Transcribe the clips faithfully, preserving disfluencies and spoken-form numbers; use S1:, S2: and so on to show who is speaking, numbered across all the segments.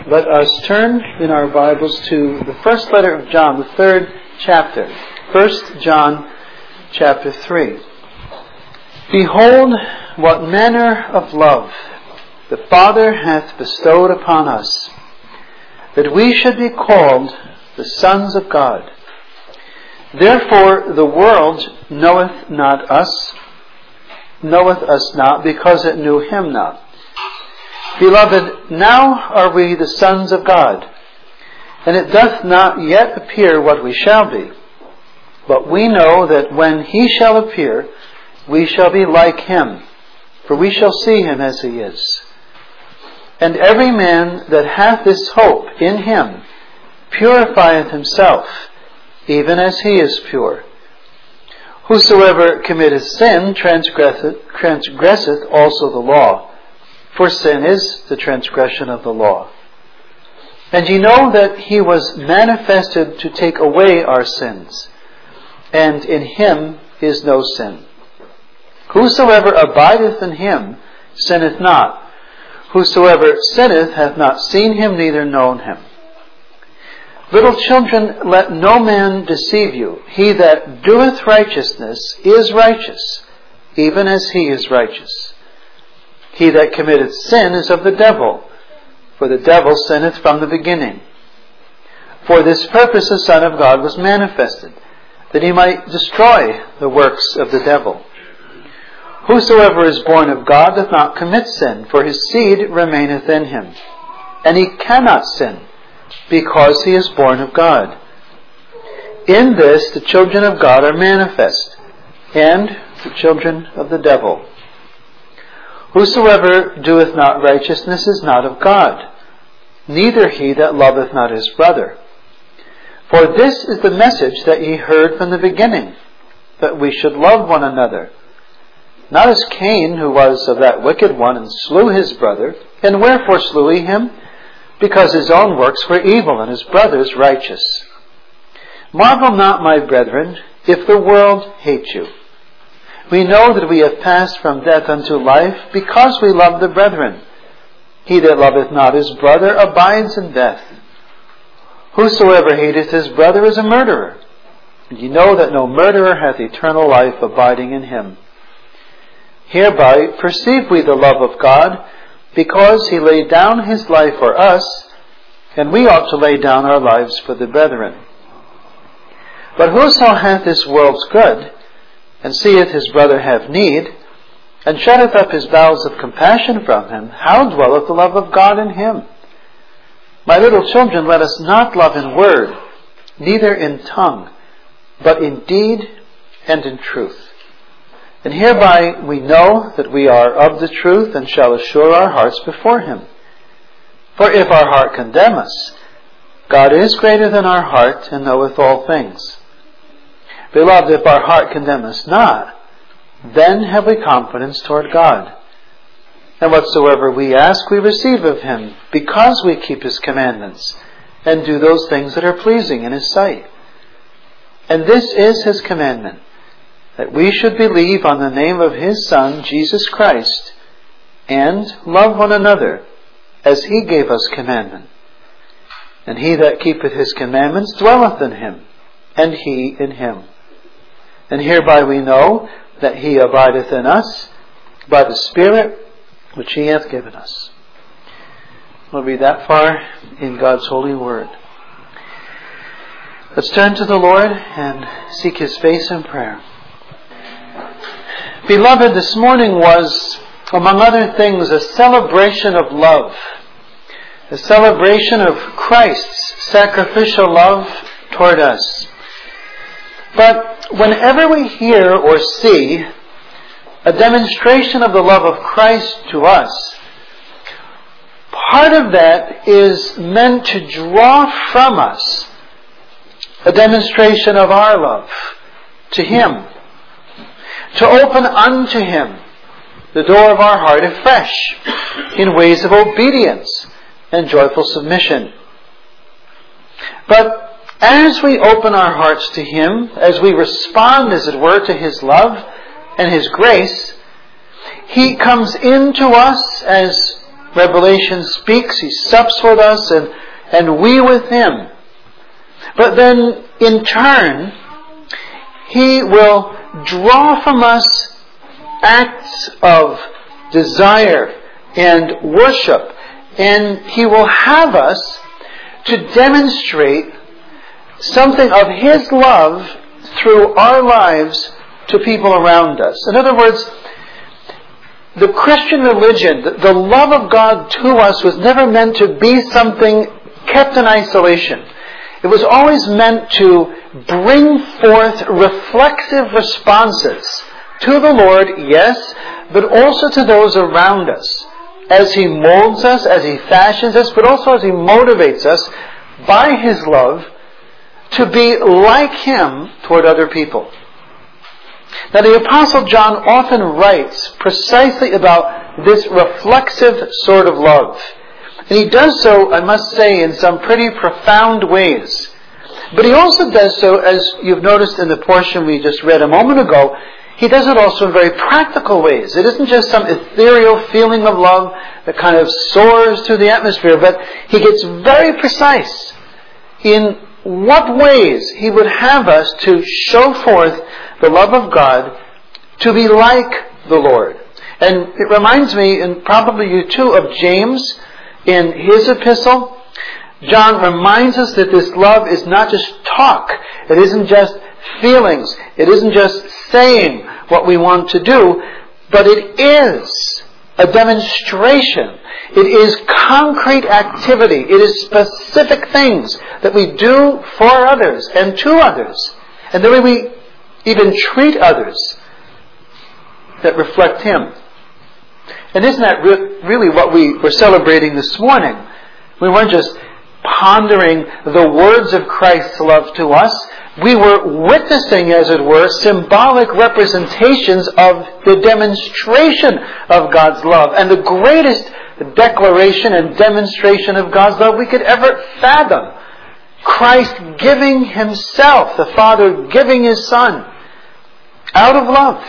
S1: Let us turn in our Bibles to the first letter of John, the third chapter. First John chapter three. Behold, what manner of love the Father hath bestowed upon us, that we should be called the sons of God. Therefore the world knoweth not us, knoweth us not, because it knew him not. Beloved, now are we the sons of God, and it doth not yet appear what we shall be. But we know that when he shall appear, we shall be like him, for we shall see him as he is. And every man that hath this hope in him purifieth himself, even as he is pure. Whosoever committeth sin transgresseth, transgresseth also the law. For sin is the transgression of the law. And ye know that he was manifested to take away our sins, and in him is no sin. Whosoever abideth in him sinneth not. Whosoever sinneth hath not seen him, neither known him. Little children, let no man deceive you. He that doeth righteousness is righteous, even as he is righteous. He that committeth sin is of the devil, for the devil sinneth from the beginning. For this purpose the Son of God was manifested, that he might destroy the works of the devil. Whosoever is born of God doth not commit sin, for his seed remaineth in him. And he cannot sin, because he is born of God. In this the children of God are manifest, and the children of the devil. Whosoever doeth not righteousness is not of God, neither he that loveth not his brother. For this is the message that ye heard from the beginning, that we should love one another. Not as Cain, who was of that wicked one, and slew his brother. And wherefore slew he him? Because his own works were evil, and his brother's righteous. Marvel not, my brethren, if the world hate you. We know that we have passed from death unto life, because we love the brethren. He that loveth not his brother abides in death. Whosoever hateth his brother is a murderer. And ye know that no murderer hath eternal life abiding in him. Hereby perceive we the love of God, because he laid down his life for us, and we ought to lay down our lives for the brethren. But whoso hath this world's good, and seeth his brother have need, and shutteth up his bowels of compassion from him, how dwelleth the love of God in him? My little children, let us not love in word, neither in tongue, but in deed and in truth. And hereby we know that we are of the truth, and shall assure our hearts before him. For if our heart condemn us, God is greater than our heart, and knoweth all things. Beloved, if our heart condemn us not, then have we confidence toward God. And whatsoever we ask, we receive of him, because we keep his commandments, and do those things that are pleasing in his sight. And this is his commandment, that we should believe on the name of his Son, Jesus Christ, and love one another, as he gave us commandment. And he that keepeth his commandments dwelleth in him, and he in him. And hereby we know that he abideth in us by the Spirit which he hath given us. We'll read that far in God's holy word. Let's turn to the Lord and seek his face in prayer. Beloved, this morning was, among other things, a celebration of love. A celebration of Christ's sacrificial love toward us. But whenever we hear or see a demonstration of the love of Christ to us, part of that is meant to draw from us a demonstration of our love to him, to open unto him the door of our heart afresh in ways of obedience and joyful submission. But as we open our hearts to him, as we respond, as it were, to his love and his grace, he comes into us as Revelation speaks, He sups with us, and, and we with Him. But then, in turn, He will draw from us acts of desire and worship, and He will have us to demonstrate something of His love through our lives to people around us. In other words, the Christian religion, the love of God to us, was never meant to be something kept in isolation. It was always meant to bring forth reflexive responses to the Lord, yes, but also to those around us, as He molds us, as He fashions us, but also as He motivates us by His love to be like Him toward other people. Now, the Apostle John often writes precisely about this reflexive sort of love. And he does so, I must say, in some pretty profound ways. But he also does so, as you've noticed in the portion we just read a moment ago, he does it also in very practical ways. It isn't just some ethereal feeling of love that kind of soars through the atmosphere, but he gets very precise in what ways he would have us to show forth the love of God to be like the Lord. And it reminds me, and probably you too, of James in his epistle. John reminds us that this love is not just talk. It isn't just feelings. It isn't just saying what we want to do, but it is a demonstration. It is concrete activity. It is specific things that we do for others and to others. And the way we even treat others that reflect Him. And isn't that re- really what we were celebrating this morning? We weren't just pondering the words of Christ's love to us. We were witnessing, as it were, symbolic representations of the demonstration of God's love. And the greatest declaration and demonstration of God's love we could ever fathom. Christ giving Himself, the Father giving His Son, out of love.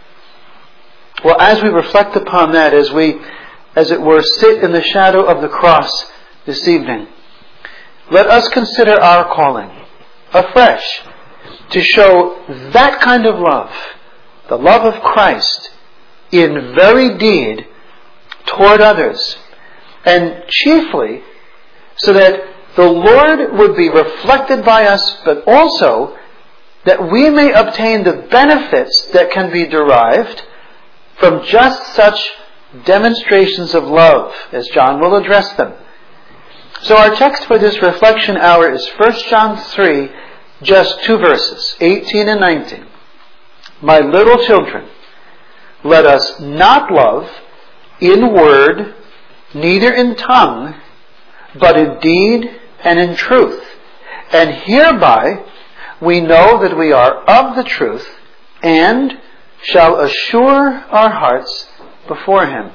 S1: Well, as we reflect upon that, as we, as it were, sit in the shadow of the cross this evening, let us consider our calling afresh to show that kind of love, the love of Christ, in very deed toward others, and chiefly so that the Lord would be reflected by us, but also that we may obtain the benefits that can be derived from just such demonstrations of love, as John will address them. So our text for this reflection hour is First John three, just two verses, eighteen and nineteen. My little children, let us not love in word, neither in tongue, but in deed and in truth. And hereby we know that we are of the truth, and shall assure our hearts before Him.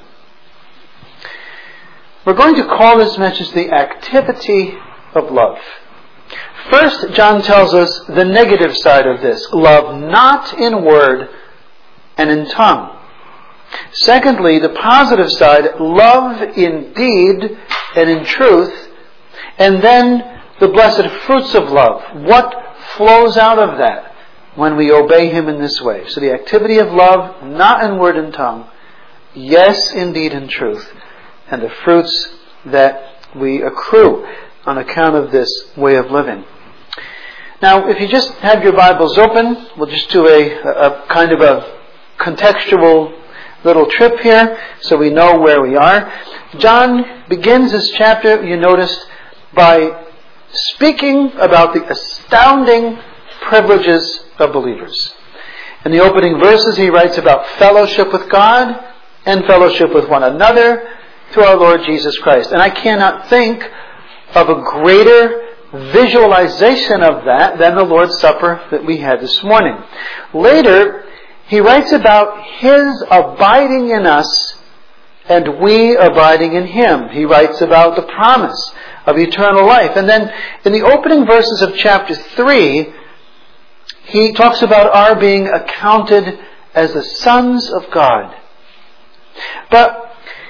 S1: We're going to call this message the activity of love. First, John tells us the negative side of this. Love not in word and in tongue. Secondly, the positive side, love in deed and in truth. And then the blessed fruits of love. What flows out of that when we obey Him in this way? So the activity of love, not in word and tongue, yes, in deed and truth, and the fruits that we accrue on account of this way of living. Now, if you just have your Bibles open, we'll just do a, a kind of a contextual little trip here so we know where we are. John begins this chapter, you noticed, by speaking about the astounding privileges of believers. In the opening verses, he writes about fellowship with God and fellowship with one another through our Lord Jesus Christ. And I cannot think of a greater visualization of that than the Lord's Supper that we had this morning. Later, he writes about His abiding in us and we abiding in Him. He writes about the promise of eternal life. And then in the opening verses of chapter three, he talks about our being accounted as the sons of God. But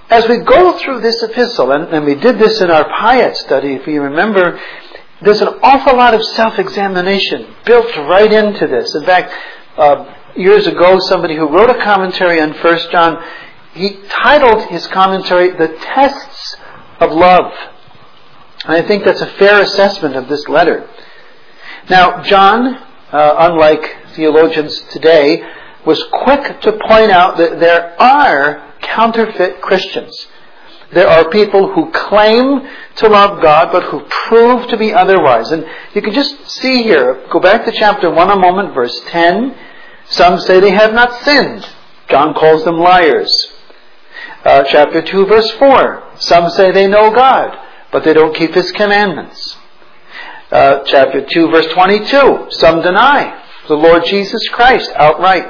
S1: as we go through this epistle, and, and we did this in our Piet study, if you remember, there's an awful lot of self-examination built right into this. In fact, uh, years ago, somebody who wrote a commentary on First John, he titled his commentary, The Tests of Love. And I think that's a fair assessment of this letter. Now, John, uh, unlike theologians today, was quick to point out that there are counterfeit Christians. There are people who claim to love God, but who prove to be otherwise. And you can just see here, go back to chapter one a moment, verse ten. Some say they have not sinned. John calls them liars. Uh, chapter two, verse four. Some say they know God, but they don't keep His commandments. Uh, chapter two, verse twenty-two. Some deny the Lord Jesus Christ outright.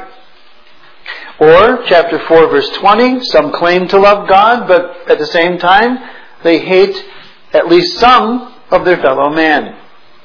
S1: Or, chapter four, verse twenty, some claim to love God, but at the same time, they hate at least some of their fellow man.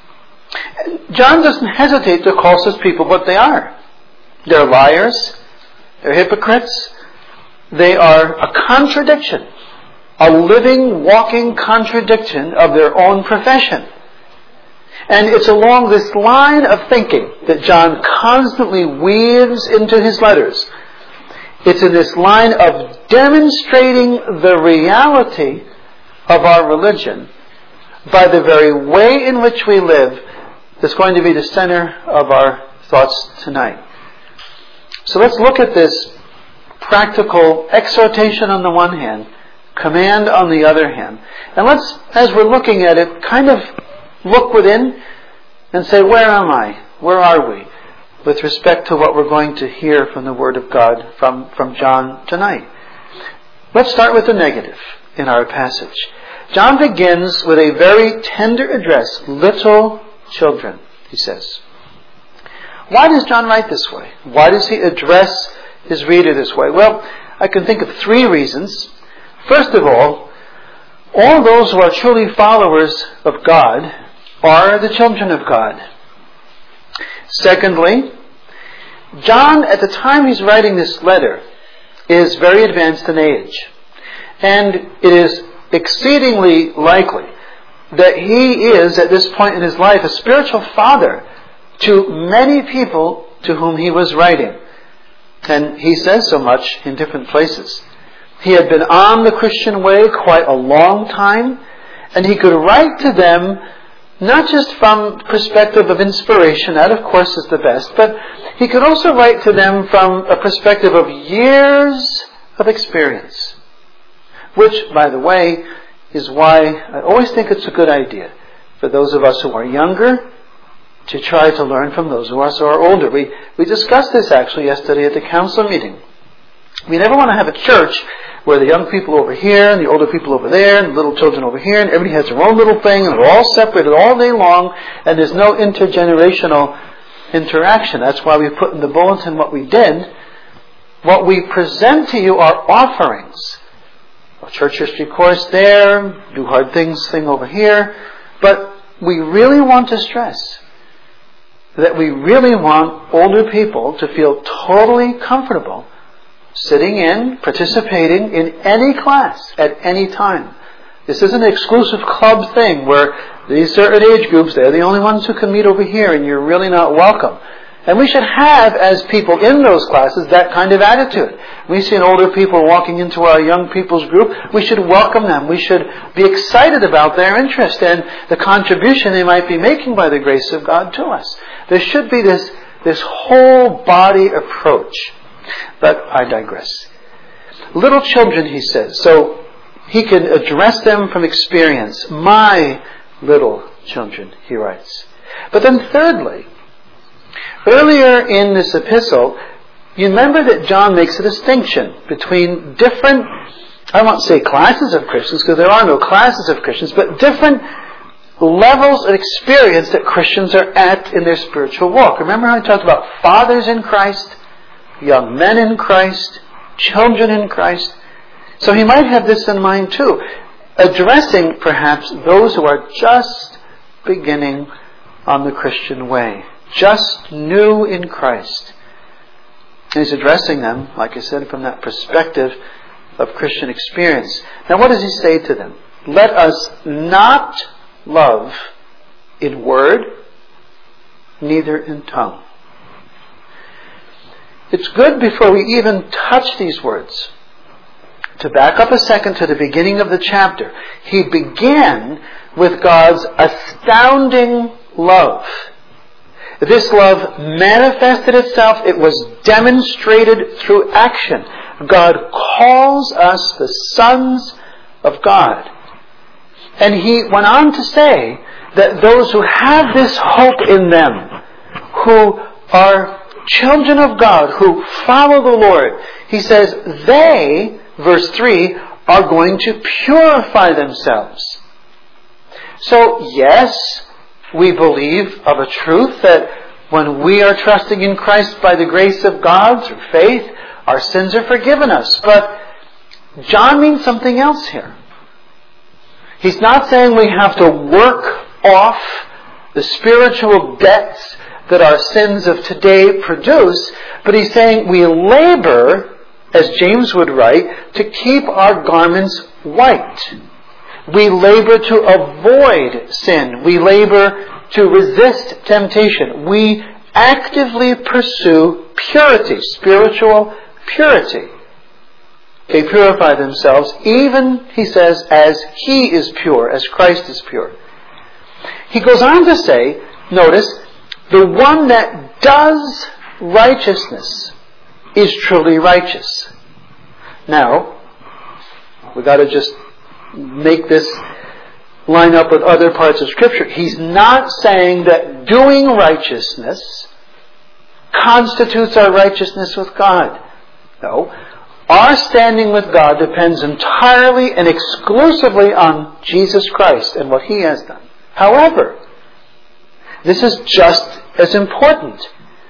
S1: John doesn't hesitate to call such people what they are. They're liars. They're hypocrites. They are a contradiction, a living, walking contradiction of their own profession. And it's along this line of thinking that John constantly weaves into his letters. It's in this line of demonstrating the reality of our religion by the very way in which we live that's going to be the center of our thoughts tonight. So let's look at this practical exhortation on the one hand, command on the other hand. And let's, as we're looking at it, kind of look within and say, where am I? Where are we? With respect to what we're going to hear from the Word of God from, from John tonight. Let's start with the negative in our passage. John begins with a very tender address. Little children, he says. Why does John write this way? Why does he address his reader this way? Well, I can think of three reasons. First of all, all those who are truly followers of God are the children of God. Secondly, John, at the time he's writing this letter, is very advanced in age. And it is exceedingly likely that he is, at this point in his life, a spiritual father to many people to whom he was writing. And he says so much in different places. He had been on the Christian way quite a long time, and he could write to them not just from the perspective of inspiration, that of course is the best, but he could also write to them from a perspective of years of experience. Which, by the way, is why I always think it's a good idea for those of us who are younger to try to learn from those of us who are older. We, we discussed this actually yesterday at the council meeting. We never want to have a church where the young people over here and the older people over there and the little children over here and everybody has their own little thing and we're all separated all day long and there's no intergenerational interaction. That's why we put in the bulletin what we did. What we present to you are offerings. A church history course there, do hard things thing over here. But we really want to stress that we really want older people to feel totally comfortable sitting in, participating in any class at any time. This isn't an exclusive club thing where these certain age groups, they're the only ones who can meet over here and you're really not welcome. And we should have, as people in those classes, that kind of attitude. We see older people walking into our young people's group, we should welcome them. We should be excited about their interest and the contribution they might be making by the grace of God to us. There should be this, this whole body approach. But I digress. Little children, he says. So he can address them from experience. My little children, he writes. But then thirdly, earlier in this epistle, you remember that John makes a distinction between different, I won't say classes of Christians, because there are no classes of Christians, but different levels of experience that Christians are at in their spiritual walk. Remember how I talked about fathers in Christ, young men in Christ, children in Christ. So he might have this in mind too, addressing perhaps those who are just beginning on the Christian way, just new in Christ. And he's addressing them, like I said, from that perspective of Christian experience. Now what does he say to them? Let us not love in word, neither in tongue. It's good before we even touch these words to back up a second to the beginning of the chapter. He began with God's astounding love. This love manifested itself. It was demonstrated through action. God calls us the sons of God. And he went on to say that those who have this hope in them, who are children of God, who follow the Lord, he says they, verse three, are going to purify themselves. So, yes, we believe of a truth that when we are trusting in Christ by the grace of God through faith, our sins are forgiven us. But John means something else here. He's not saying we have to work off the spiritual debts that our sins of today produce, but he's saying we labor, as James would write, to keep our garments white. We labor to avoid sin. We labor to resist temptation. We actively pursue purity, spiritual purity. They purify themselves, even, he says, as he is pure, as Christ is pure. He goes on to say, notice, the one that does righteousness is truly righteous. Now, we've got to just make this line up with other parts of Scripture. He's not saying that doing righteousness constitutes our righteousness with God. No. Our standing with God depends entirely and exclusively on Jesus Christ and what He has done. However, this is just as important.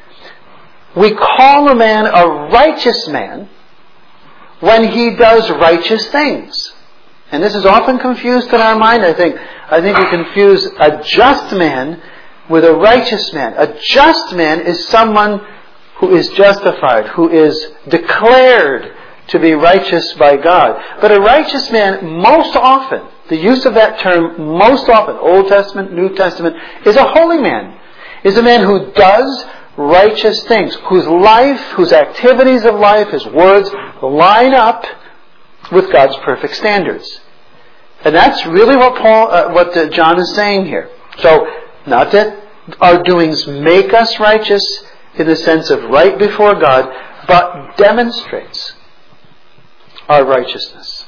S1: We call a man a righteous man when he does righteous things. And this is often confused in our mind, I think. I think we confuse a just man with a righteous man. A just man is someone who is justified, who is declared to be righteous by God. But a righteous man, most often, the use of that term, most often, Old Testament, New Testament, is a holy man. Is a man who does righteous things, whose life, whose activities of life, his words line up with God's perfect standards. And that's really what Paul, uh, what uh, John is saying here. So, not that our doings make us righteous in the sense of right before God, but demonstrates our righteousness.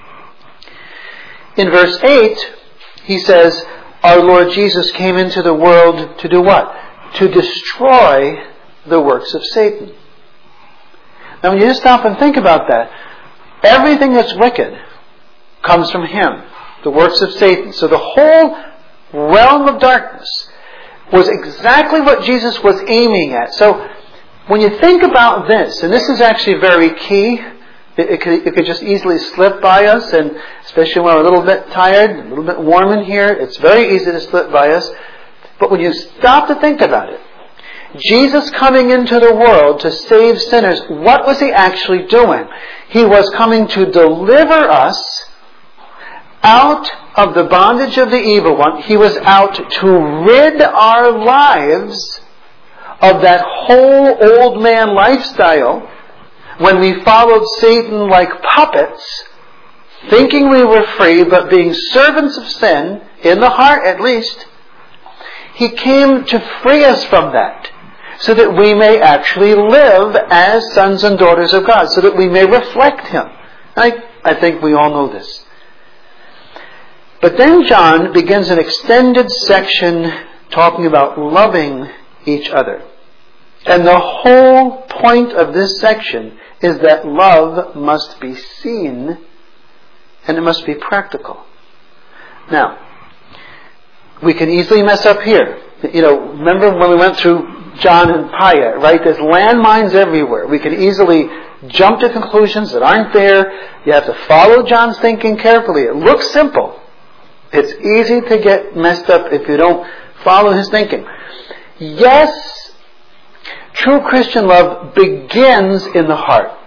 S1: In verse eight, he says, our Lord Jesus came into the world to do what? To destroy the works of Satan. Now when you just stop and think about that, everything that's wicked comes from him, the works of Satan. So the whole realm of darkness was exactly what Jesus was aiming at. So when you think about this, and this is actually very key, it, it, could, it could just easily slip by us, and especially when we're a little bit tired, a little bit warm in here, it's very easy to slip by us. But when you stop to think about it, Jesus coming into the world to save sinners, what was He actually doing? He was coming to deliver us out of the bondage of the evil one. He was out to rid our lives of that whole old man lifestyle when we followed Satan like puppets, thinking we were free, but being servants of sin, in the heart at least. He came to free us from that, so that we may actually live as sons and daughters of God, so that we may reflect Him. I, I think we all know this. But then John begins an extended section talking about loving each other. And the whole point of this section is that love must be seen and it must be practical. Now, we can easily mess up here. You know, remember when we went through John and Piatt, right? There's landmines everywhere. We can easily jump to conclusions that aren't there. You have to follow John's thinking carefully. It looks simple. It's easy to get messed up if you don't follow his thinking. Yes, true Christian love begins in the heart.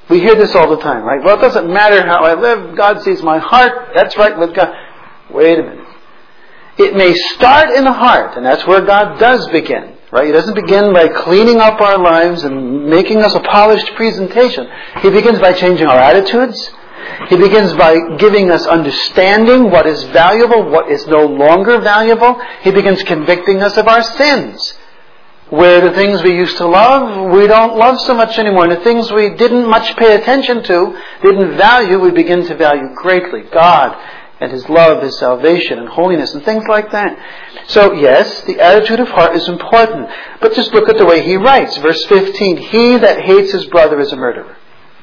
S1: We hear this all the time, right? Well, it doesn't matter how I live. God sees my heart. That's right with God. Wait a minute. It may start in the heart, and that's where God does begin, right? He doesn't begin by cleaning up our lives and making us a polished presentation. He begins by changing our attitudes. He begins by giving us understanding what is valuable, what is no longer valuable. He begins convicting us of our sins. Where the things we used to love, we don't love so much anymore. And the things we didn't much pay attention to, didn't value, we begin to value greatly. God and His love, His salvation and holiness and things like that. So yes, the attitude of heart is important. But just look at the way he writes. Verse fifteen, he that hates his brother is a murderer.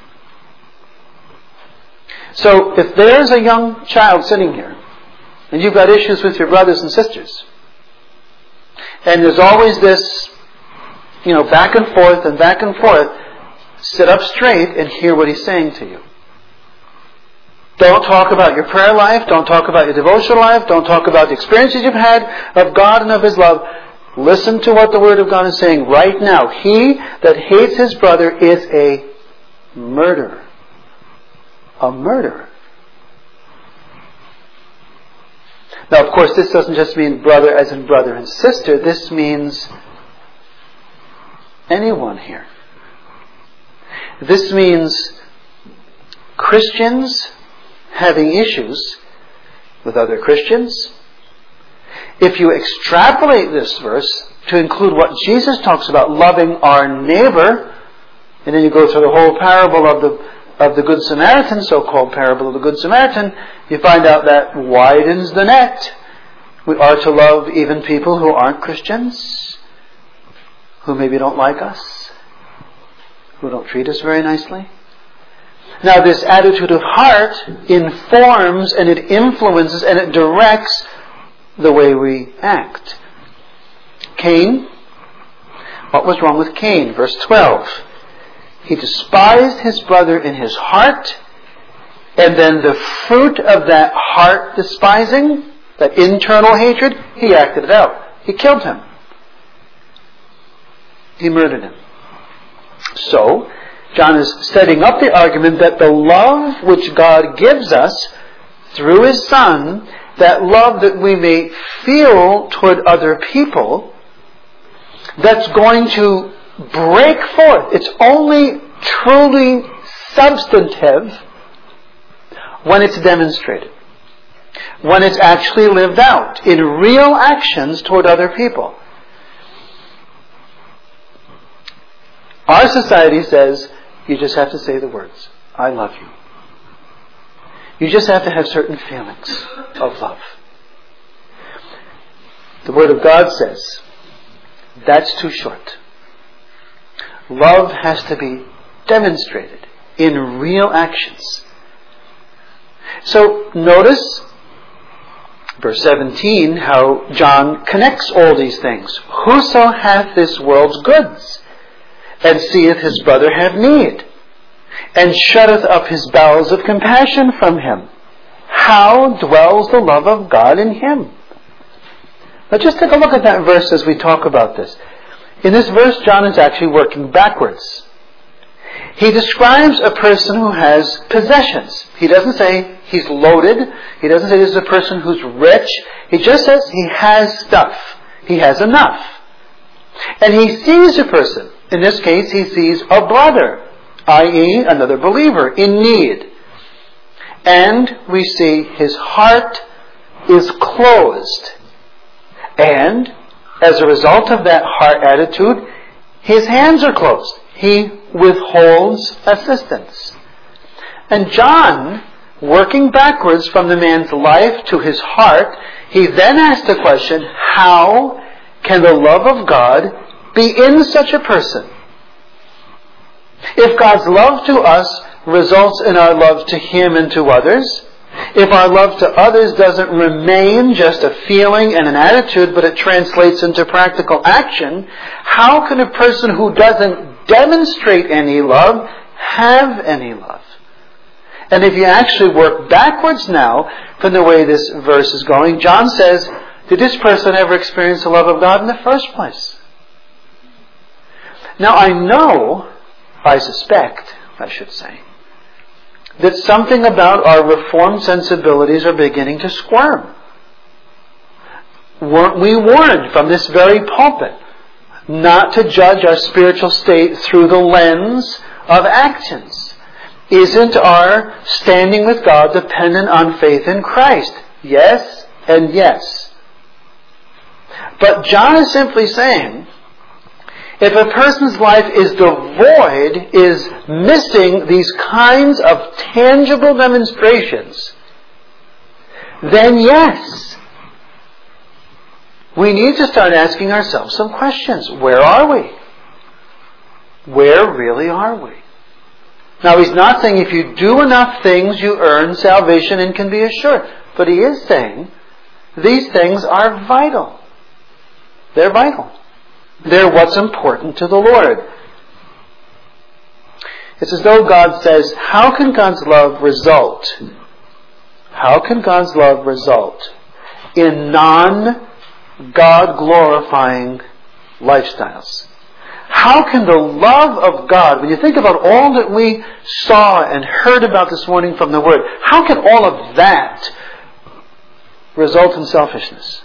S1: So if there's a young child sitting here, and you've got issues with your brothers and sisters, and there's always this, you know, back and forth and back and forth, sit up straight and hear what he's saying to you. Don't talk about your prayer life. Don't talk about your devotional life. Don't talk about the experiences you've had of God and of His love. Listen to what the Word of God is saying right now. He that hates his brother is a murderer. A murderer. Now, of course, this doesn't just mean brother as in brother and sister. This means anyone here. This means Christians having issues with other Christians. If you extrapolate this verse to include what Jesus talks about, loving our neighbor, and then you go through the whole parable of the of the Good Samaritan, so-called parable of the Good Samaritan, you find out that widens the net. We are to love even people who aren't Christians, who maybe don't like us, who don't treat us very nicely. Now, this attitude of heart informs and it influences and it directs the way we act. Cain, what was wrong with Cain? Verse twelve. He despised his brother in his heart, and then the fruit of that heart despising, that internal hatred, he acted it out. He killed him. He murdered him. So, John is setting up the argument that the love which God gives us through His Son, that love that we may feel toward other people, that's going to break forth. It's only truly substantive when it's demonstrated. When it's actually lived out in real actions toward other people. Our society says you just have to say the words, I love you. You just have to have certain feelings of love. The Word of God says that's too short. Love has to be demonstrated in real actions. So notice, verse seventeen, how John connects all these things. Whoso hath this world's goods, and seeth his brother have need, and shutteth up his bowels of compassion from him, how dwells the love of God in him? Now just take a look at that verse as we talk about this. In this verse, John is actually working backwards. He describes a person who has possessions. He doesn't say he's loaded. He doesn't say this is a person who's rich. He just says he has stuff. He has enough. And he sees a person. In this case, he sees a brother, that is another believer, in need. And we see his heart is closed. And as a result of that heart attitude, his hands are closed. He withholds assistance. And John, working backwards from the man's life to his heart, he then asks the question, how can the love of God be in such a person? If God's love to us results in our love to Him and to others, if our love to others doesn't remain just a feeling and an attitude, but it translates into practical action, how can a person who doesn't demonstrate any love have any love? And if you actually work backwards now from the way this verse is going, John says, did this person ever experience the love of God in the first place? Now I know, I suspect, I should say, that something about our Reformed sensibilities are beginning to squirm. Weren't we warned from this very pulpit not to judge our spiritual state through the lens of actions? Isn't our standing with God dependent on faith in Christ? Yes and yes. But John is simply saying, if a person's life is devoid, is missing these kinds of tangible demonstrations, then yes, we need to start asking ourselves some questions. Where are we? Where really are we? Now, he's not saying if you do enough things, you earn salvation and can be assured. But he is saying these things are vital. They're vital. They're what's important to the Lord. It's as though God says, how can God's love result? How can God's love result in non-God glorifying lifestyles? How can the love of God, when you think about all that we saw and heard about this morning from the Word, how can all of that result in selfishness?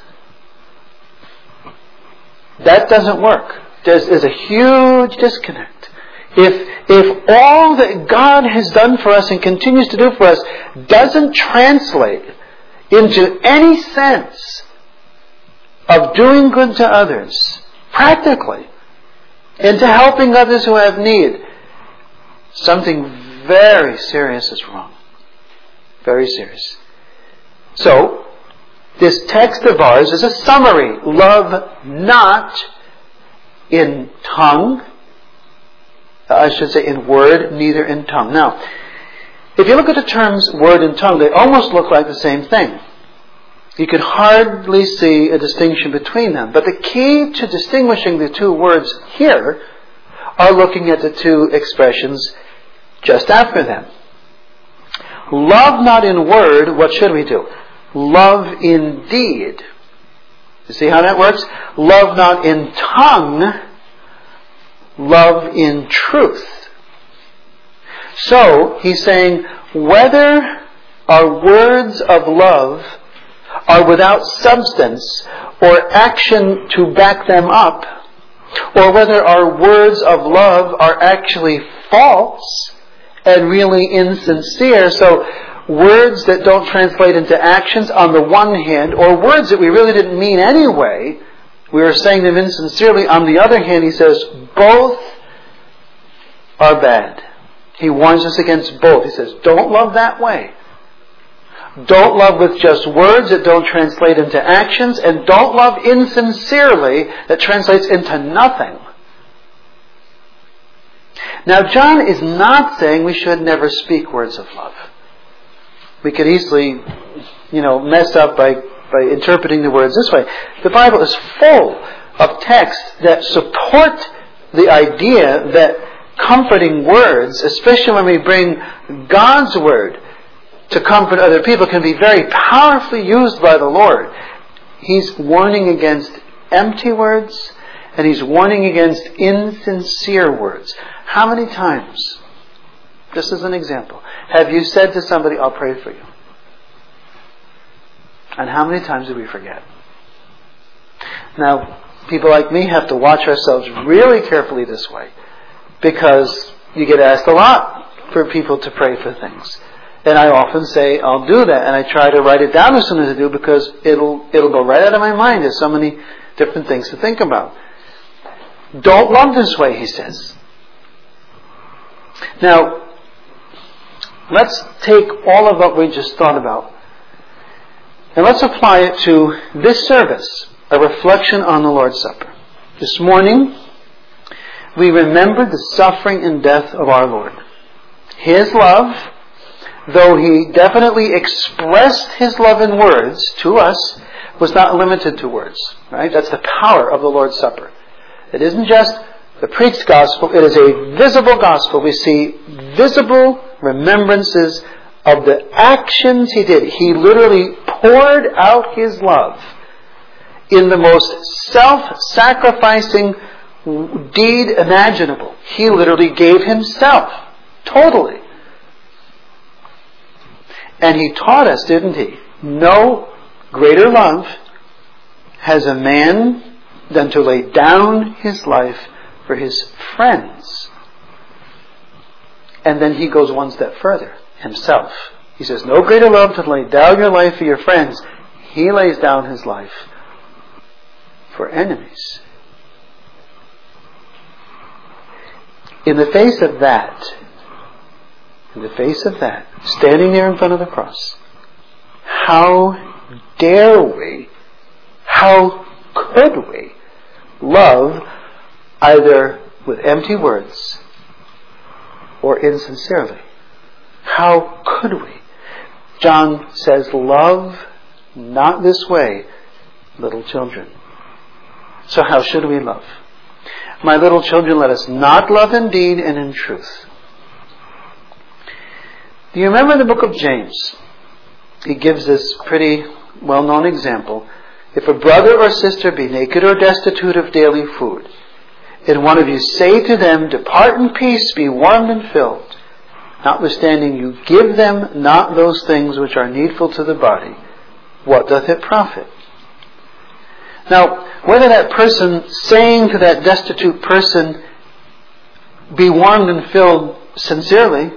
S1: That doesn't work. There's, there's a huge disconnect. If, if all that God has done for us and continues to do for us doesn't translate into any sense of doing good to others, practically, into helping others who have need, something very serious is wrong. Very serious. So, this text of ours is a summary. Love not in tongue, I should say in word, neither in tongue. Now, if you look at the terms word and tongue, they almost look like the same thing. You could hardly see a distinction between them. But the key to distinguishing the two words here are looking at the two expressions just after them. Love not in word, what should we do? Love in deed. You see how that works? Love not in tongue, love in truth. So, he's saying, whether our words of love are without substance or action to back them up, or whether our words of love are actually false and really insincere, so words that don't translate into actions on the one hand, or words that we really didn't mean anyway, we are saying them insincerely on the other hand, he says both are bad. He warns us against both. He says, don't love that way. Don't love with just words that don't translate into actions, and don't love insincerely that translates into nothing. Now, John is not saying we should never speak words of love. We could easily, you know, mess up by, by interpreting the words this way. The Bible is full of texts that support the idea that comforting words, especially when we bring God's Word to comfort other people, can be very powerfully used by the Lord. He's warning against empty words, and He's warning against insincere words. How many times, just as an example, have you said to somebody, I'll pray for you? And how many times do we forget? Now, people like me have to watch ourselves really carefully this way, because you get asked a lot for people to pray for things. And I often say, I'll do that, and I try to write it down as soon as I do, because it'll it'll go right out of my mind. There's so many different things to think about. Don't love this way, he says. Now, let's take all of what we just thought about, and let's apply it to this service, a reflection on the Lord's Supper. This morning, we remembered the suffering and death of our Lord. His love, though He definitely expressed His love in words to us, was not limited to words. Right? That's the power of the Lord's Supper. It isn't just the preached gospel, it is a visible gospel. We see visible remembrances of the actions He did. He literally poured out His love in the most self-sacrificing deed imaginable. He literally gave Himself Totally. And He taught us, didn't He? No greater love has a man than to lay down his life for his friends. And then He goes one step further, Himself. He says, no greater love to lay down your life for your friends. He lays down His life for enemies. In the face of that, in the face of that, standing there in front of the cross, how dare we, how could we love either with empty words or insincerely? How could we? John says, love not this way, little children. So how should we love? My little children, let us not love in deed and in truth. Do you remember the book of James? He gives this pretty well-known example. If a brother or sister be naked or destitute of daily food, and one of you say to them, depart in peace, be warmed and filled, notwithstanding you give them not those things which are needful to the body, what doth it profit? Now, whether that person saying to that destitute person, be warmed and filled sincerely,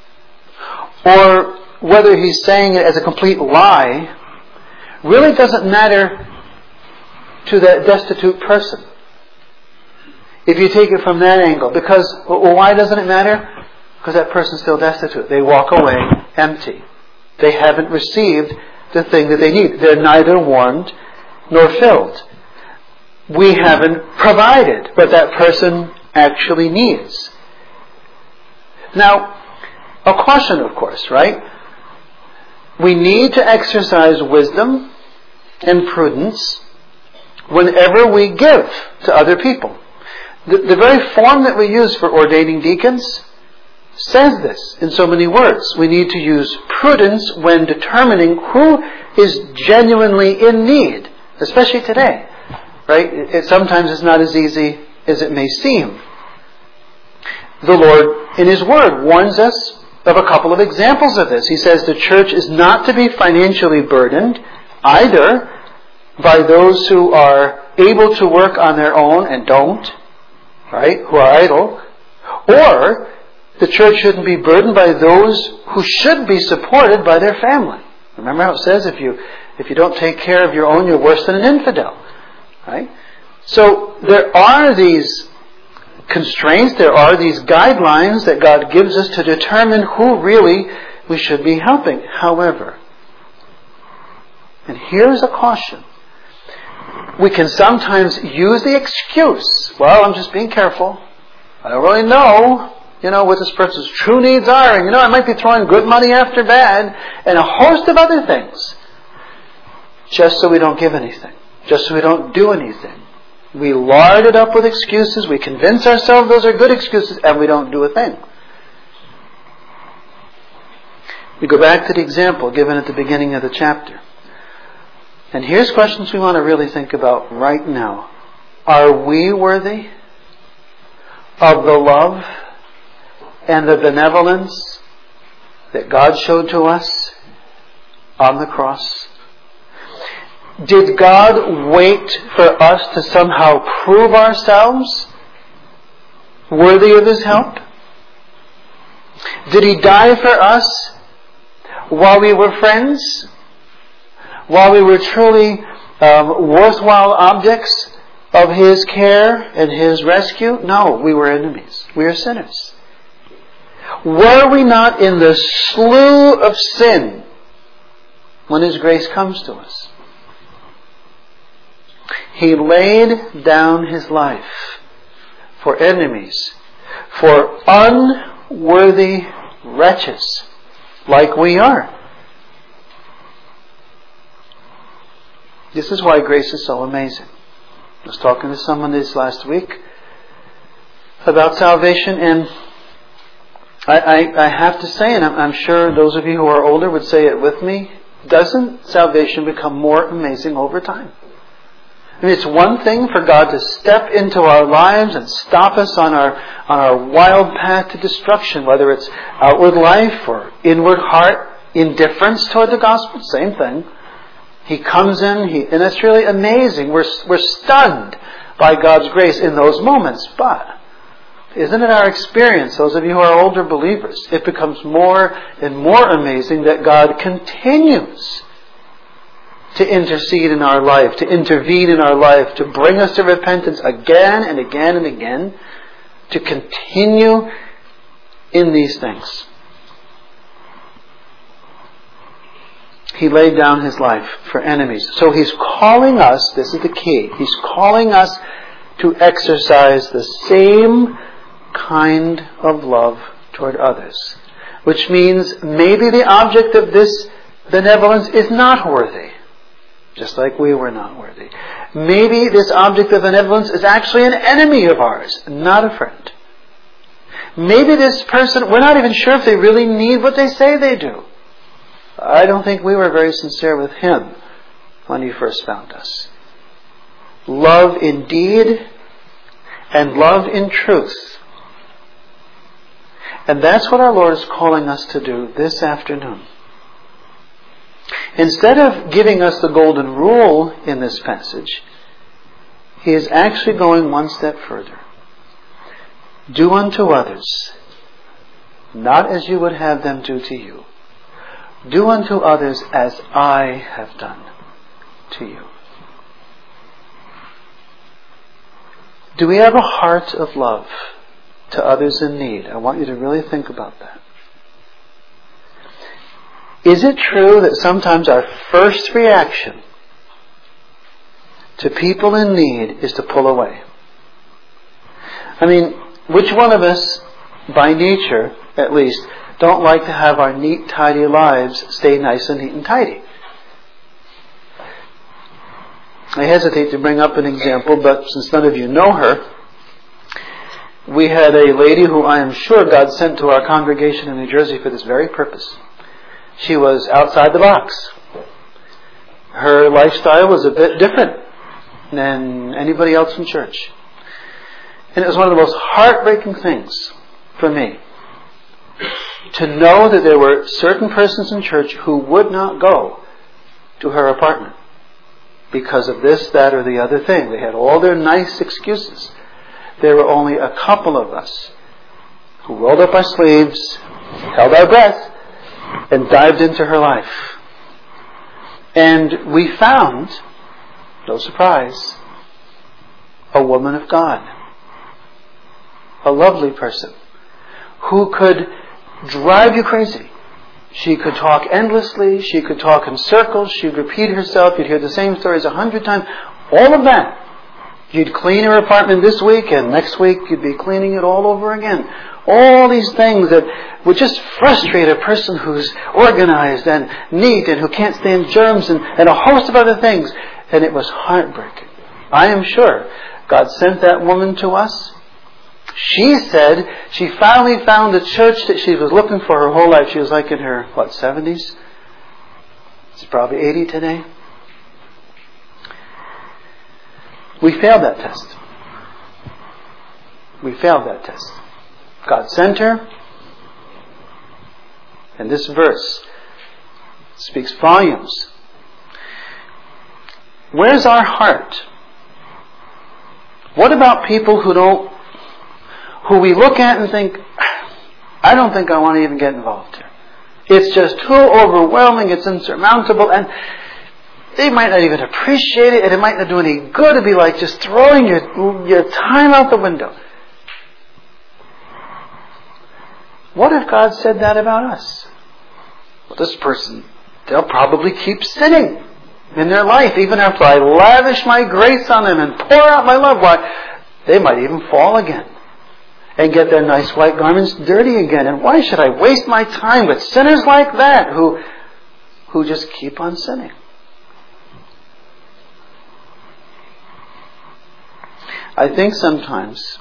S1: or whether he's saying it as a complete lie, really doesn't matter to that destitute person. If you take it from that angle. Because, well, why doesn't it matter? Because that person's still destitute. They walk away empty. They haven't received the thing that they need. They're neither warmed nor filled. We haven't provided what that person actually needs. Now, a caution, of course, right? We need to exercise wisdom and prudence whenever we give to other people. The, the very form that we use for ordaining deacons says this in so many words. We need to use prudence when determining who is genuinely in need, especially today. Right? It, it sometimes is not as easy as it may seem. The Lord, in His Word, warns us of a couple of examples of this. He says the church is not to be financially burdened either by those who are able to work on their own and don't, right, who are idle, or the church shouldn't be burdened by those who should be supported by their family. Remember how it says if you if you don't take care of your own, you're worse than an infidel, right? So there are these constraints, there are these guidelines that God gives us to determine who really we should be helping. However, and here's a caution, we can sometimes use the excuse, well, I'm just being careful. I don't really know, you know, what this person's true needs are. And, you know, I might be throwing good money after bad and a host of other things. Just so we don't give anything. Just so we don't do anything. We lard it up with excuses. We convince ourselves those are good excuses and we don't do a thing. We go back to the example given at the beginning of the chapter. And here's questions we want to really think about right now. Are we worthy of the love and the benevolence that God showed to us on the cross? Did God wait for us to somehow prove ourselves worthy of His help? Did He die for us while we were friends? While we were truly um, worthwhile objects of His care and His rescue? No, we were enemies. We are sinners. Were we not in the slough of sin when His grace comes to us? He laid down His life for enemies, for unworthy wretches like we are. This is why grace is so amazing. I was talking to someone this last week about salvation, and I, I, I have to say, and I'm, I'm sure those of you who are older would say it with me, doesn't salvation become more amazing over time? I mean, it's one thing for God to step into our lives and stop us on our on our wild path to destruction, whether it's outward life or inward heart indifference toward the gospel, same thing. He comes in, he, and it's really amazing. We're we're stunned by God's grace in those moments, but isn't it our experience, those of you who are older believers, it becomes more and more amazing that God continues to intercede in our life, to intervene in our life, to bring us to repentance again and again and again, to continue in these things. He laid down His life for enemies. So He's calling us, this is the key, He's calling us to exercise the same kind of love toward others. Which means maybe the object of this benevolence is not worthy. Just like we were not worthy. Maybe this object of benevolence is actually an enemy of ours, not a friend. Maybe this person, we're not even sure if they really need what they say they do. I don't think we were very sincere with Him when He first found us. Love in deed and love in truth. And that's what our Lord is calling us to do this afternoon. Instead of giving us the golden rule in this passage, He is actually going one step further. Do unto others, not as you would have them do to you. Do unto others as I have done to you. Do we have a heart of love to others in need? I want you to really think about that. Is it true that sometimes our first reaction to people in need is to pull away? I mean, which one of us, by nature at least, don't like to have our neat, tidy lives stay nice and neat and tidy? I hesitate to bring up an example, but since none of you know her, we had a lady who I am sure God sent to our congregation in New Jersey for this very purpose. She was outside the box. Her lifestyle was a bit different than anybody else in church. And it was one of the most heartbreaking things for me to know that there were certain persons in church who would not go to her apartment because of this, that, or the other thing. They had all their nice excuses. There were only a couple of us who rolled up our sleeves, held our breath, and dived into her life. And we found, no surprise, a woman of God. A lovely person who could drive you crazy. She could talk endlessly. She could talk in circles. She'd repeat herself. You'd hear the same stories a hundred times. All of that. You'd clean her apartment this week, and next week you'd be cleaning it all over again. All these things that would just frustrate a person who's organized and neat and who can't stand germs and, and a host of other things. And it was heartbreaking. I am sure God sent that woman to us. She said she finally found the church that she was looking for her whole life. She was like in her, what, seventies? She's probably eighty today. We failed that test. We failed that test. God sent her. And this verse speaks volumes. Where's our heart? What about people who don't, who we look at and think, I don't think I want to even get involved here. It's just too overwhelming, it's insurmountable, and they might not even appreciate it, and it might not do any good to be like just throwing your, your time out the window. What if God said that about us? Well, this person, they'll probably keep sinning in their life, even after I lavish my grace on them and pour out my love. Why, they might even fall again and get their nice white garments dirty again. And why should I waste my time with sinners like that who, who just keep on sinning? I think sometimes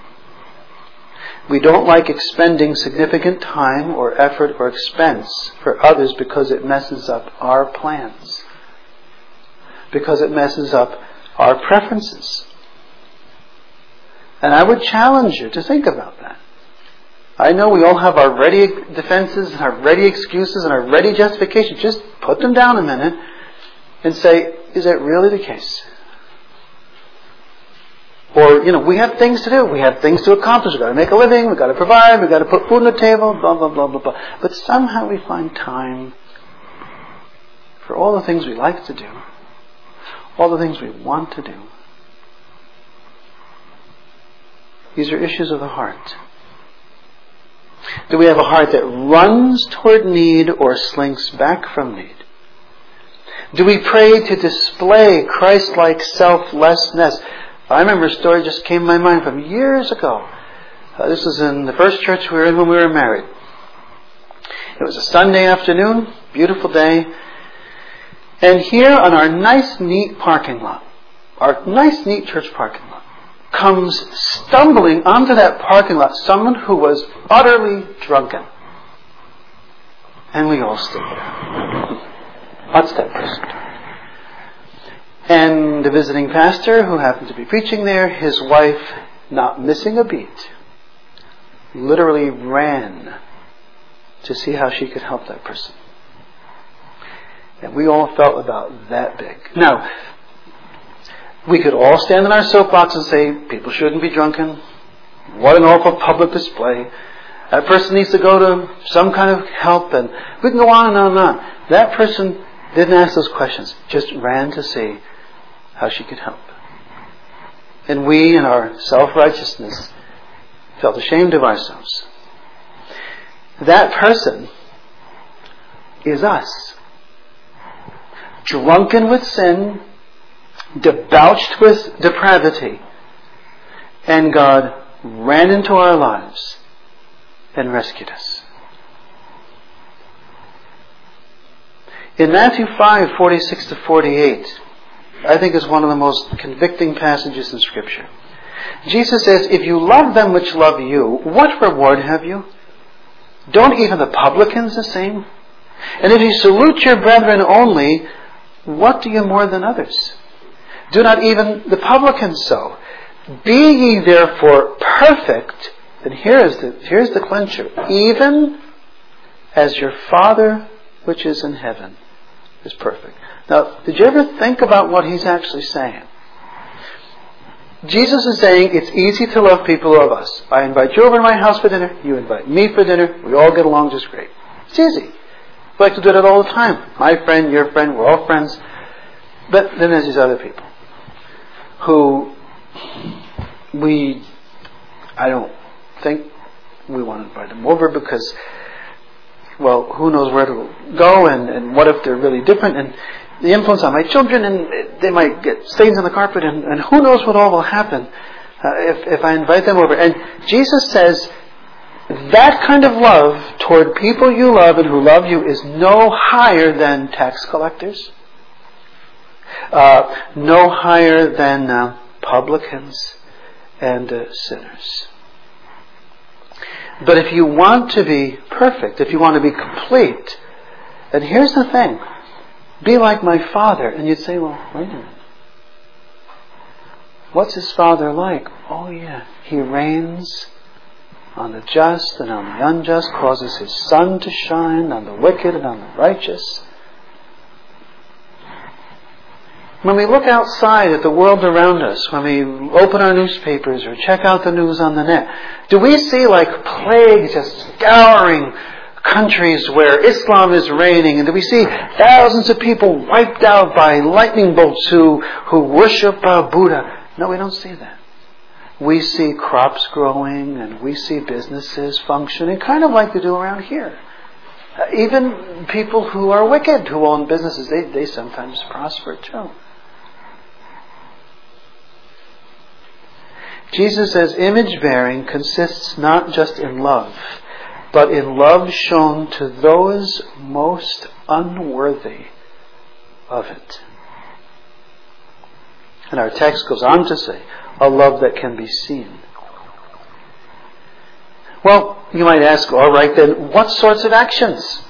S1: we don't like expending significant time or effort or expense for others because it messes up our plans. Because it messes up our preferences. And I would challenge you to think about that. I know we all have our ready defenses and our ready excuses and our ready justifications. Just put them down a minute and say, is that really the case? Or, you know, we have things to do. We have things to accomplish. We've got to make a living. We've got to provide. We've got to put food on the table. Blah, blah, blah, blah, blah. But somehow we find time for all the things we like to do. All the things we want to do. These are issues of the heart. Do we have a heart that runs toward need or slinks back from need? Do we pray to display Christ-like selflessness? I remember a story just came to my mind from years ago. Uh, this was in the first church we were in when we were married. It was a Sunday afternoon, beautiful day. And here on our nice, neat parking lot, our nice, neat church parking lot, comes stumbling onto that parking lot someone who was utterly drunken. And we all stood there. What's that person doing? And the visiting pastor, who happened to be preaching there, his wife, not missing a beat, literally ran to see how she could help that person. And we all felt about that big. Now, we could all stand in our soapbox and say, people shouldn't be drunken. What an awful public display. That person needs to go to some kind of help, and we can go on and on and on. That person didn't ask those questions, just ran to see how she could help. And we, in our self-righteousness, felt ashamed of ourselves. That person is us. Drunken with sin, debauched with depravity, and God ran into our lives and rescued us. In Matthew five, forty-six to forty-eight, I think is one of the most convicting passages in Scripture. Jesus says, if you love them which love you, what reward have you? Don't even the publicans the same? And if you salute your brethren only, what do you more than others? Do not even the publicans so? Be ye therefore perfect, and here is the, here's the clincher, even as your Father which is in heaven is perfect. Now, did you ever think about what he's actually saying? Jesus is saying it's easy to love people who love us. I invite you over to my house for dinner, you invite me for dinner, we all get along just great. It's easy. We like to do that all the time. My friend, your friend, we're all friends. But then there's these other people who we, I don't think we want to invite them over because, well, who knows where to go, and, and what if they're really different, and the influence on my children, and they might get stains on the carpet, and, and who knows what all will happen uh, if, if I invite them over. And Jesus says that kind of love toward people you love and who love you is no higher than tax collectors, uh, no higher than uh, publicans and uh, sinners. But if you want to be perfect, if you want to be complete, and here's the thing, be like my Father. And you'd say, well, wait a minute. What's his Father like? Oh yeah, he reigns on the just and on the unjust, causes his sun to shine on the wicked and on the righteous. When we look outside at the world around us, when we open our newspapers or check out the news on the net, do we see like plague just scouring countries where Islam is reigning? And do we see thousands of people wiped out by lightning bolts who, who worship uh, Buddha? No, we don't see that. We see crops growing and we see businesses functioning, kind of like they do around here. Uh, even people who are wicked, who own businesses, they, they sometimes prosper too. Jesus says image bearing consists not just in love, but in love shown to those most unworthy of it. And our text goes on to say, a love that can be seen. Well, you might ask, all right then, what sorts of actions?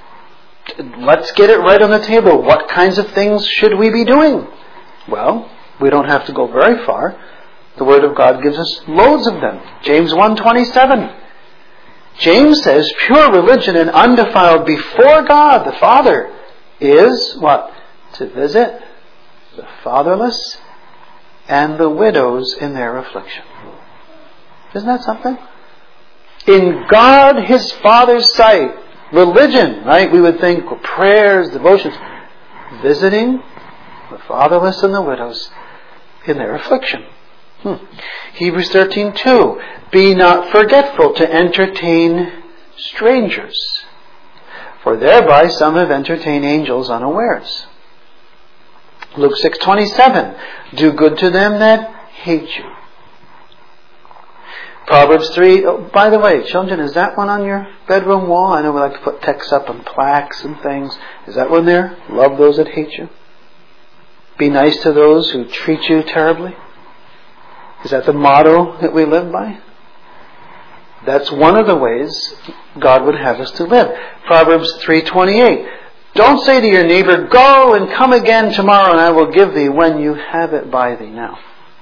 S1: Let's get it right on the table. What kinds of things should we be doing? Well, We don't have to go very far. The Word of God gives us loads of them. James one twenty-seven. James says, pure religion and undefiled before God the Father is what? To visit the fatherless and the widows in their affliction. Isn't that something? In God, His Father's sight, religion, right? We would think well, prayers, devotions, visiting the fatherless and the widows in their affliction. Hmm. Hebrews thirteen two. Be not forgetful to entertain strangers, for thereby some have entertained angels unawares. Luke six twenty-seven. Do good to them that hate you. Proverbs three. Oh, by the way, children, is that one on your bedroom wall? I know we like to put texts up on plaques and things. Is that one there? Love those that hate you. Be nice to those who treat you terribly. Is that the motto that we live by? That's one of the ways God would have us to live. Proverbs three twenty-eight. Don't say to your neighbor, go and come again tomorrow and I will give thee when you have it by thee now.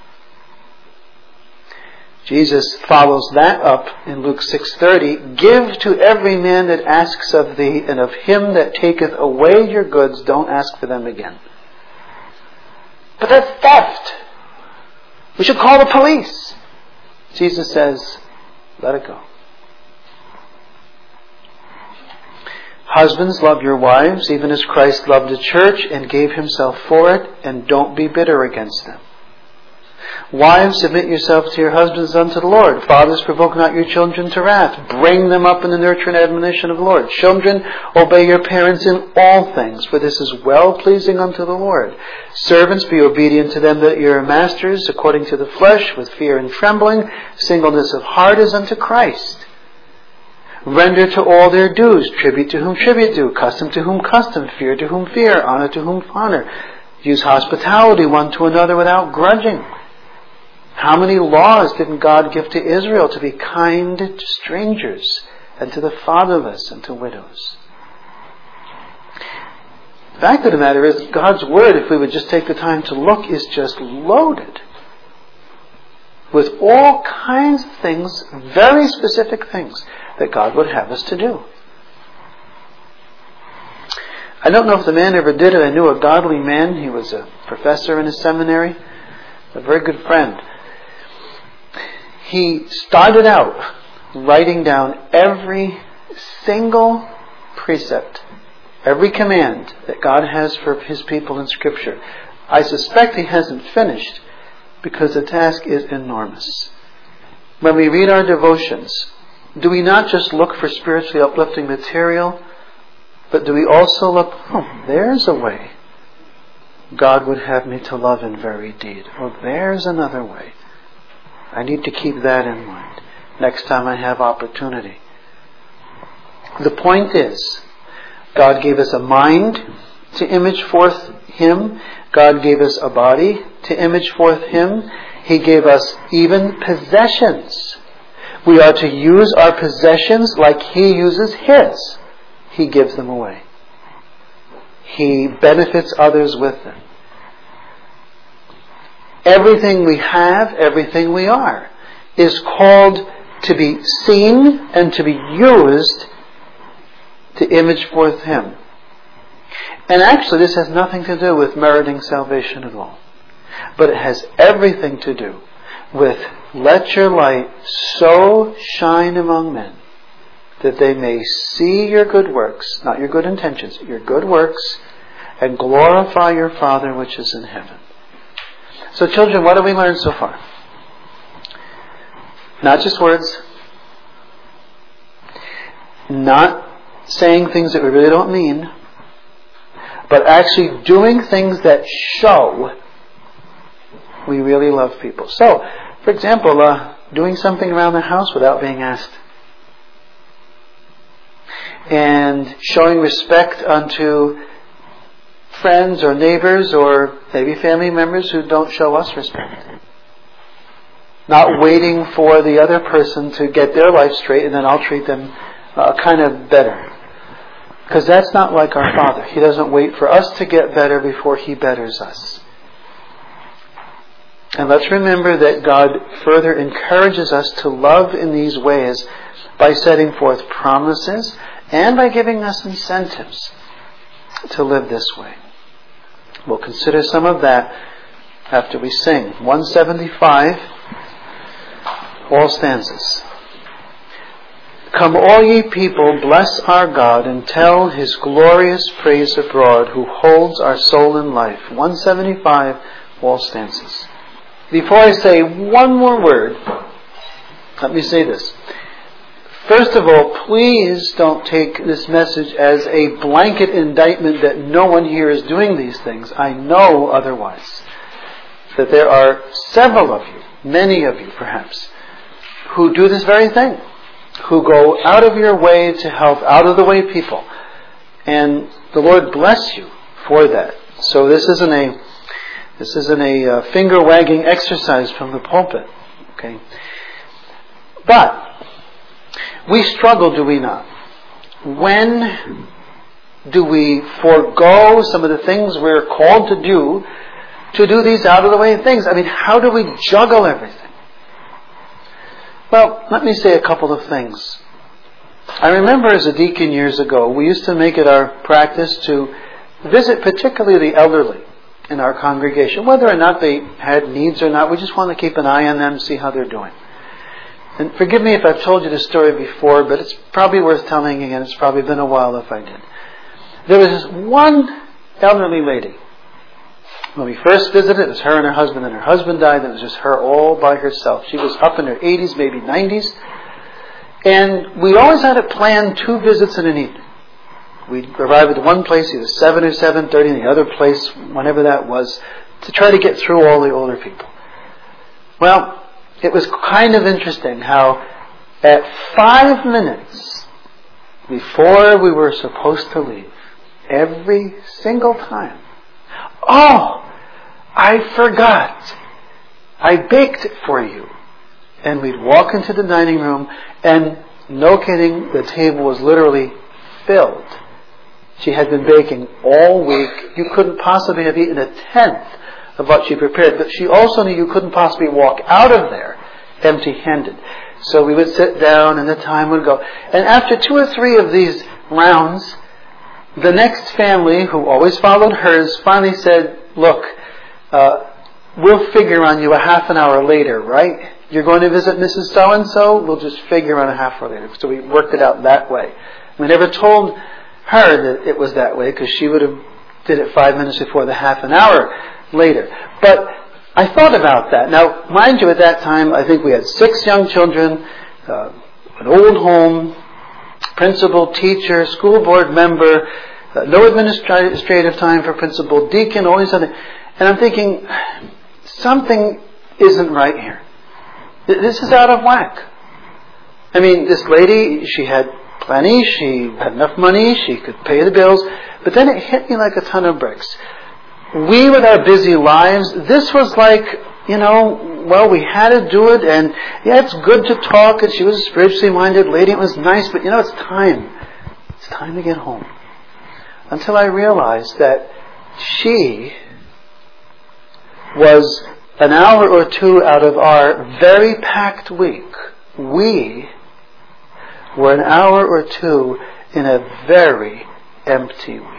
S1: Jesus follows that up in Luke six thirty. Give to every man that asks of thee, and of him that taketh away your goods, don't ask for them again. But that's theft. We should call the police. Jesus says, let it go. Husbands, love your wives, even as Christ loved the church and gave himself for it, and don't be bitter against them. Wives, submit yourselves to your husbands unto the Lord. Fathers, provoke not your children to wrath. Bring them up in the nurture and admonition of the Lord. Children, obey your parents in all things, for this is well-pleasing unto the Lord. Servants, be obedient to them that your masters, according to the flesh, with fear and trembling, singleness of heart as unto Christ. Render to all their dues, tribute to whom tribute due, custom to whom custom, fear to whom fear, honor to whom honor. Use hospitality one to another without grudging. How many laws didn't God give to Israel to be kind to strangers and to the fatherless and to widows? The fact of the matter is, God's Word, if we would just take the time to look, is just loaded with all kinds of things, very specific things, that God would have us to do. I don't know if the man ever did it. I knew a godly man. He was a professor in a seminary, a very good friend. He started out writing down every single precept, every command that God has for His people in Scripture. I suspect he hasn't finished because the task is enormous. When we read our devotions, do we not just look for spiritually uplifting material, but do we also look, oh, there's a way God would have me to love in very deed. Oh, there's another way. I need to keep that in mind next time I have opportunity. The point is, God gave us a mind to image forth Him. God gave us a body to image forth Him. He gave us even possessions. We are to use our possessions like He uses His. He gives them away. He benefits others with them. Everything we have, everything we are, is called to be seen and to be used to image forth Him. And actually, this has nothing to do with meriting salvation at all. But it has everything to do with let your light so shine among men that they may see your good works, not your good intentions, your good works, and glorify your Father which is in heaven. So children, what have we learned so far? Not just words. Not saying things that we really don't mean. But actually doing things that show we really love people. So, for example, uh, doing something around the house without being asked. And showing respect unto friends or neighbors or maybe family members who don't show us respect. Not waiting for the other person to get their life straight and then I'll treat them uh, kind of better. Because that's not like our Father. He doesn't wait for us to get better before He betters us. And let's remember that God further encourages us to love in these ways by setting forth promises and by giving us incentives to live this way. We'll consider some of that after we sing. one seventy-five, all stanzas. Come all ye people, bless our God, and tell His glorious praise abroad, who holds our soul in life. one seventy-five, all stanzas. Before I say one more word, let me say this. First of all, please don't take this message as a blanket indictment that no one here is doing these things. I know otherwise. That there are several of you, many of you perhaps, who do this very thing. Who go out of your way to help out of the way people. And the Lord bless you for that. So this isn't a this isn't a uh, finger wagging exercise from the pulpit. Okay? But we struggle, do we not? When do we forego some of the things we're called to do to do these out of the way things? I mean, how do we juggle everything? Well, let me say a couple of things. I remember as a deacon years ago, we used to make it our practice to visit particularly the elderly in our congregation. Whether or not they had needs or not, we just want to keep an eye on them, see how they're doing. And forgive me if I've told you this story before, but it's probably worth telling again. It's probably been a while if I did. There was this one elderly lady. When we first visited, it was her and her husband, and her husband died, and it was just her all by herself. She was up in her eighties, maybe nineties. And we always had it planned two visits in an evening. We'd arrive at one place either seven or seven thirty, and the other place, whenever that was, to try to get through all the older people. Well, it was kind of interesting how at five minutes before we were supposed to leave, every single time, oh, I forgot. I baked it for you. And we'd walk into the dining room, and no kidding, the table was literally filled. She had been baking all week. You couldn't possibly have eaten a tenth of what she prepared. But she also knew you couldn't possibly walk out of there empty-handed. So we would sit down, and the time would go. And after two or three of these rounds, the next family, who always followed hers, finally said, look, uh, we'll figure on you a half an hour later, right? You're going to visit Missus So-and-so? We'll just figure on a half hour later. So we worked it out that way. We never told her that it was that way, because she would have did it five minutes before the half an hour later. But I thought about that. Now, mind you, at that time, I think we had six young children, uh, an old home, principal, teacher, school board member, uh, no administrative time for principal, deacon, all these other. And I'm thinking, something isn't right here. This is out of whack. I mean, this lady, she had plenty, she had enough money, she could pay the bills, but then it hit me like a ton of bricks. We, with our busy lives, this was like, you know, well, we had to do it, and yeah, it's good to talk, and she was a spiritually minded lady, it was nice, but you know, it's time. It's time to get home. Until I realized that she was an hour or two out of our very packed week. We were an hour or two in a very empty week.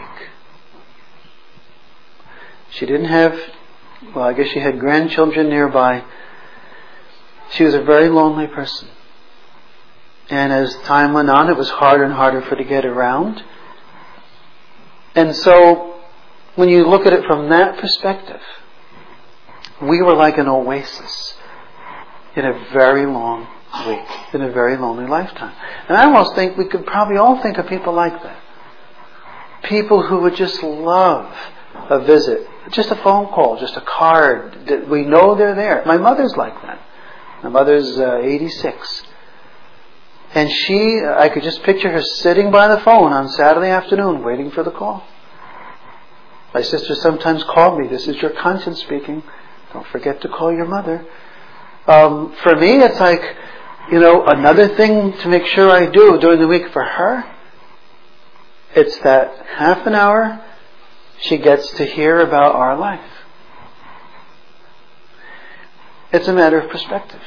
S1: She didn't have, well, I guess she had grandchildren nearby. She was a very lonely person. And as time went on, it was harder and harder for her to get around. And so, when you look at it from that perspective, we were like an oasis in a very long week, in a very lonely lifetime. And I almost think we could probably all think of people like that. People who would just love a visit, just a phone call, just a card. We know they're there. My mother's like that. My mother's uh, eighty-six. And she, I could just picture her sitting by the phone on Saturday afternoon waiting for the call. My sister sometimes called me, this is your conscience speaking. Don't forget to call your mother. Um, for me, it's like, you know, another thing to make sure I do during the week for her. It's that half an hour she gets to hear about our life. It's a matter of perspective.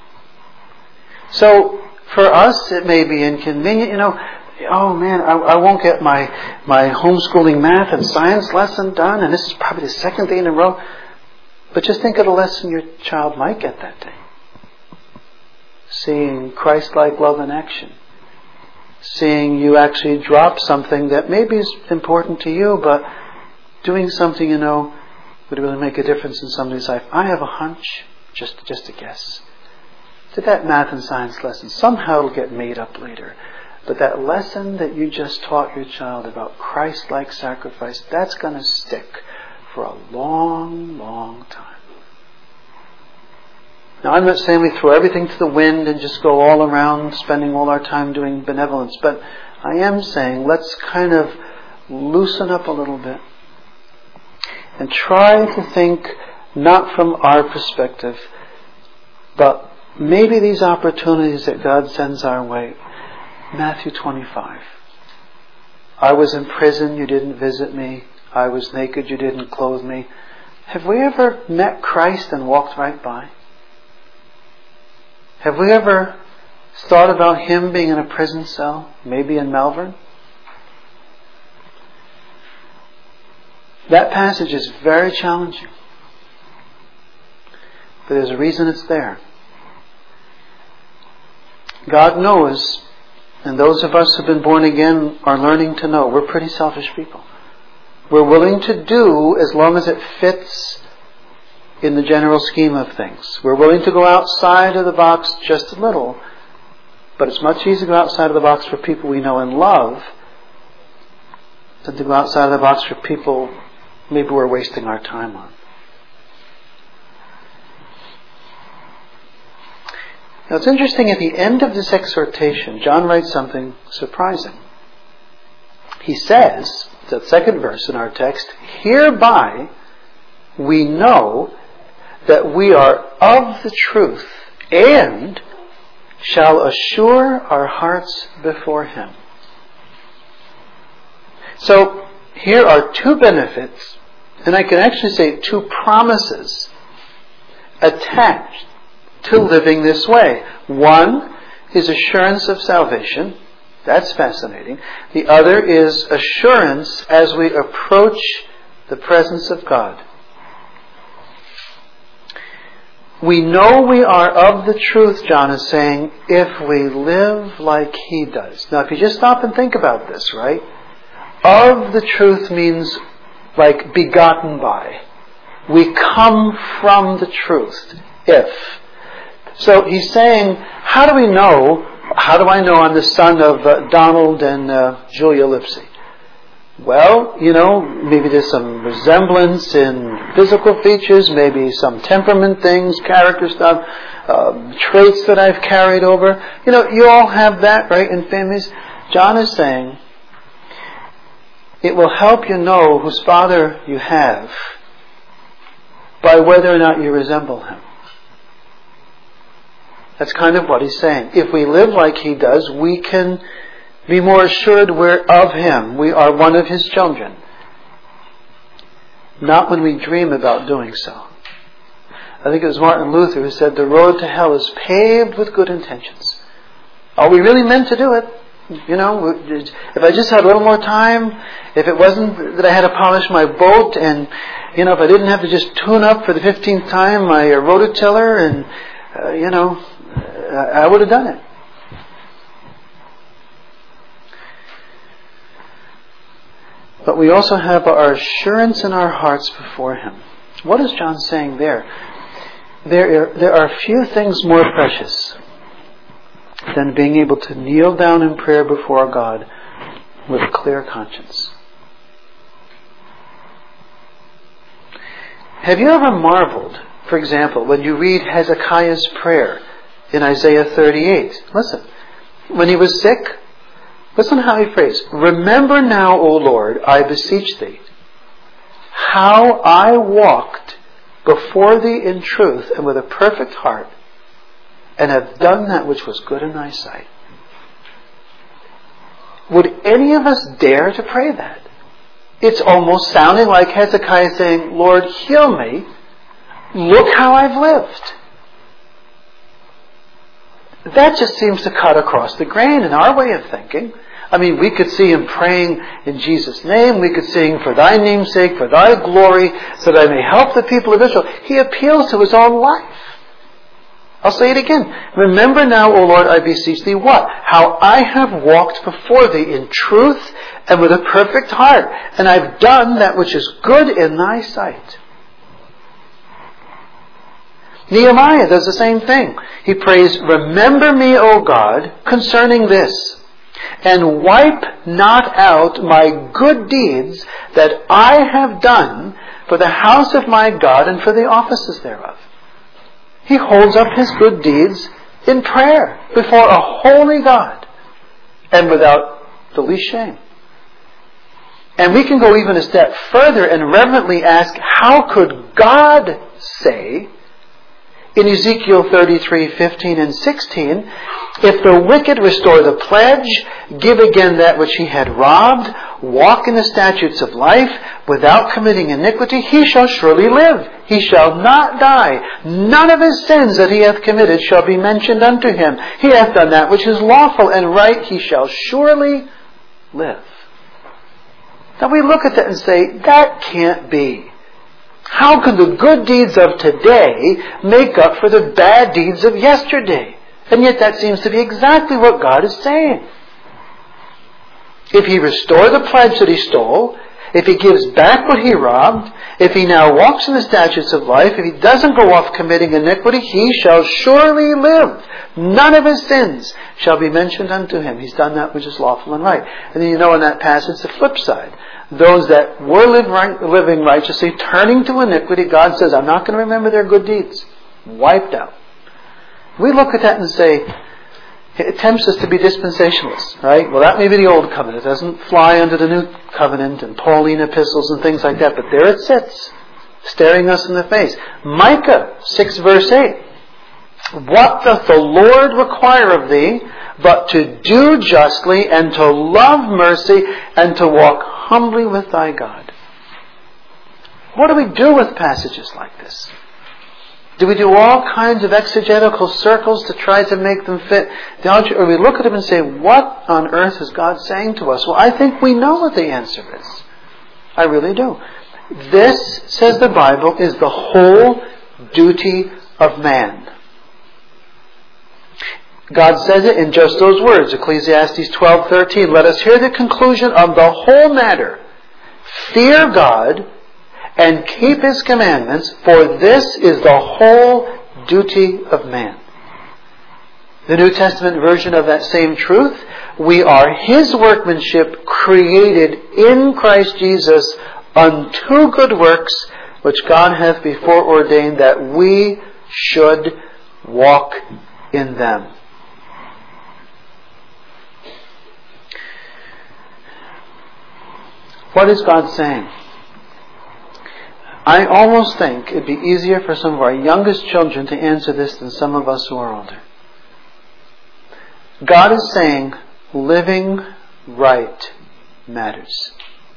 S1: So, for us, it may be inconvenient. You know, oh man, I, I won't get my, my homeschooling math and science lesson done, and this is probably the second day in a row. But just think of the lesson your child might get that day. Seeing Christ-like love in action. Seeing you actually drop something that maybe is important to you, but doing something you know would really make a difference in somebody's life. I have a hunch, just, just a guess, that that math and science lesson, somehow it'll get made up later. But that lesson that you just taught your child about Christ-like sacrifice, that's going to stick for a long, long time. Now, I'm not saying we throw everything to the wind and just go all around spending all our time doing benevolence, but I am saying let's kind of loosen up a little bit and try to think not from our perspective, but maybe these opportunities that God sends our way. Matthew twenty-five. I was in prison, you didn't visit me. I was naked, you didn't clothe me. Have we ever met Christ and walked right by? Have we ever thought about Him being in a prison cell, maybe in Malvern? That passage is very challenging. But there's a reason it's there. God knows, and those of us who've been born again are learning to know, we're pretty selfish people. We're willing to do as long as it fits in the general scheme of things. We're willing to go outside of the box just a little, but it's much easier to go outside of the box for people we know and love than to go outside of the box for people maybe we're wasting our time on. Now it's interesting, at the end of this exhortation, John writes something surprising. He says, the second verse in our text, hereby we know that we are of the truth and shall assure our hearts before Him. So here are two benefits, and I can actually say two promises attached to living this way. One is assurance of salvation. That's fascinating. The other is assurance as we approach the presence of God. We know we are of the truth, John is saying, if we live like He does. Now, if you just stop and think about this, right? Of the truth means like begotten by. We come from the truth. If. So he's saying, how do we know, how do I know I'm the son of uh, Donald and uh, Julia Lipsy? Well, you know, maybe there's some resemblance in physical features, maybe some temperament things, character stuff, uh, traits that I've carried over. You know, you all have that, right, in families. John is saying, it will help you know whose father you have by whether or not you resemble him. That's kind of what he's saying. If we live like He does, we can be more assured we're of Him. We are one of His children. Not when we dream about doing so. I think it was Martin Luther who said the road to hell is paved with good intentions. Are we really meant to do it? You know, if I just had a little more time, if it wasn't that I had to polish my boat, and, you know, if I didn't have to just tune up for the fifteenth time my rototiller, and, uh, you know, I would have done it. But we also have our assurance in our hearts before Him. What is John saying there? There are, there are few things more precious than being able to kneel down in prayer before God with a clear conscience. Have you ever marveled, for example, when you read Hezekiah's prayer in Isaiah thirty-eight? Listen, when he was sick, listen how he prays. Remember now, O Lord, I beseech Thee, how I walked before Thee in truth and with a perfect heart, and have done that which was good in Thy sight. Would any of us dare to pray that? It's almost sounding like Hezekiah saying, Lord, heal me. Look how I've lived. that just seems to cut across the grain in our way of thinking. I mean, we could see him praying in Jesus' name. We could sing, for thy name's sake, for thy glory, so that I may help the people of Israel. He appeals to his own life. I'll say it again. Remember now, O Lord, I beseech thee, what? How I have walked before thee in truth and with a perfect heart, and I've done that which is good in thy sight. Nehemiah does the same thing. He prays, remember me, O God, concerning this, and wipe not out my good deeds that I have done for the house of my God and for the offices thereof. He holds up his good deeds in prayer before a holy God and without the least shame. And we can go even a step further and reverently ask, how could God say in Ezekiel thirty-three, fifteen and sixteen, if the wicked restore the pledge, give again that which he had robbed, walk in the statutes of life, without committing iniquity, he shall surely live. He shall not die. None of his sins that he hath committed shall be mentioned unto him. He hath done that which is lawful and right. He shall surely live. Now we look at that and say, that can't be. How can the good deeds of today make up for the bad deeds of yesterday? And yet that seems to be exactly what God is saying. If he restore the pledge that he stole, if he gives back what he robbed, if he now walks in the statutes of life, if he doesn't go off committing iniquity, he shall surely live. None of his sins shall be mentioned unto him. He's done that which is lawful and right. And then you know in that passage the flip side. Those that were live right, living righteously, turning to iniquity, God says, I'm not going to remember their good deeds. Wiped out. We look at that and say, it tempts us to be dispensationalists, right? Well, that may be the old covenant. It doesn't fly under the new covenant and Pauline epistles and things like that. But there it sits, staring us in the face. Micah six verse eight. What doth the Lord require of thee, but to do justly and to love mercy and to walk humbly with thy God? What do we do with passages like this? Do we do all kinds of exegetical circles to try to make them fit theology? Or we look at them and say, what on earth is God saying to us? Well, I think we know what the answer is. I really do. This, says the Bible, is the whole duty of man. God says it in just those words, Ecclesiastes twelve thirteen. Let us hear the conclusion of the whole matter. Fear God and keep his commandments, for this is the whole duty of man. The New Testament version of that same truth, we are his workmanship, created in Christ Jesus unto good works, which God hath before ordained that we should walk in them. What is God saying? I almost think it'd be easier for some of our youngest children to answer this than some of us who are older. God is saying living right matters.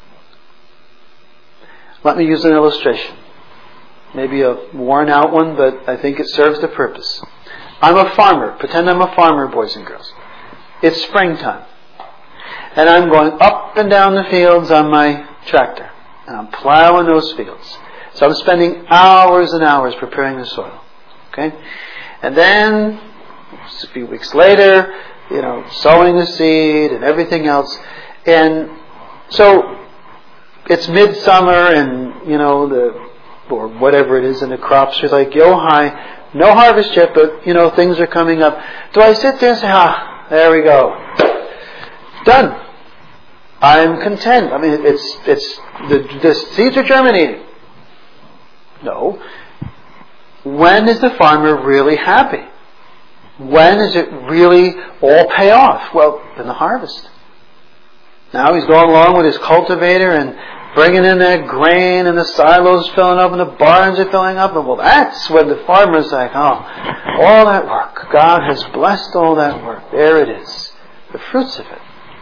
S1: Let me use an illustration. Maybe a worn out one, but I think it serves the purpose. I'm a farmer. Pretend I'm a farmer, boys and girls. It's springtime. And I'm going up and down the fields on my tractor. And I'm plowing those fields. So I'm spending hours and hours preparing the soil. Okay? And then, a few weeks later, you know, sowing the seed and everything else. And so, it's midsummer and, you know, the, or whatever it is, and the crops are like, yo, hi, no harvest yet, but, you know, things are coming up. Do I sit there and say, ah, there we go. Done. I'm content. I mean, it's, it's, the, the seeds are germinating. No. When is the farmer really happy? When is it really all pay off? Well, in the harvest. Now he's going along with his cultivator and bringing in that grain, and the silos filling up and the barns are filling up. And well, that's when the farmer's like, oh, all that work. God has blessed all that work. There it is. The fruits of it.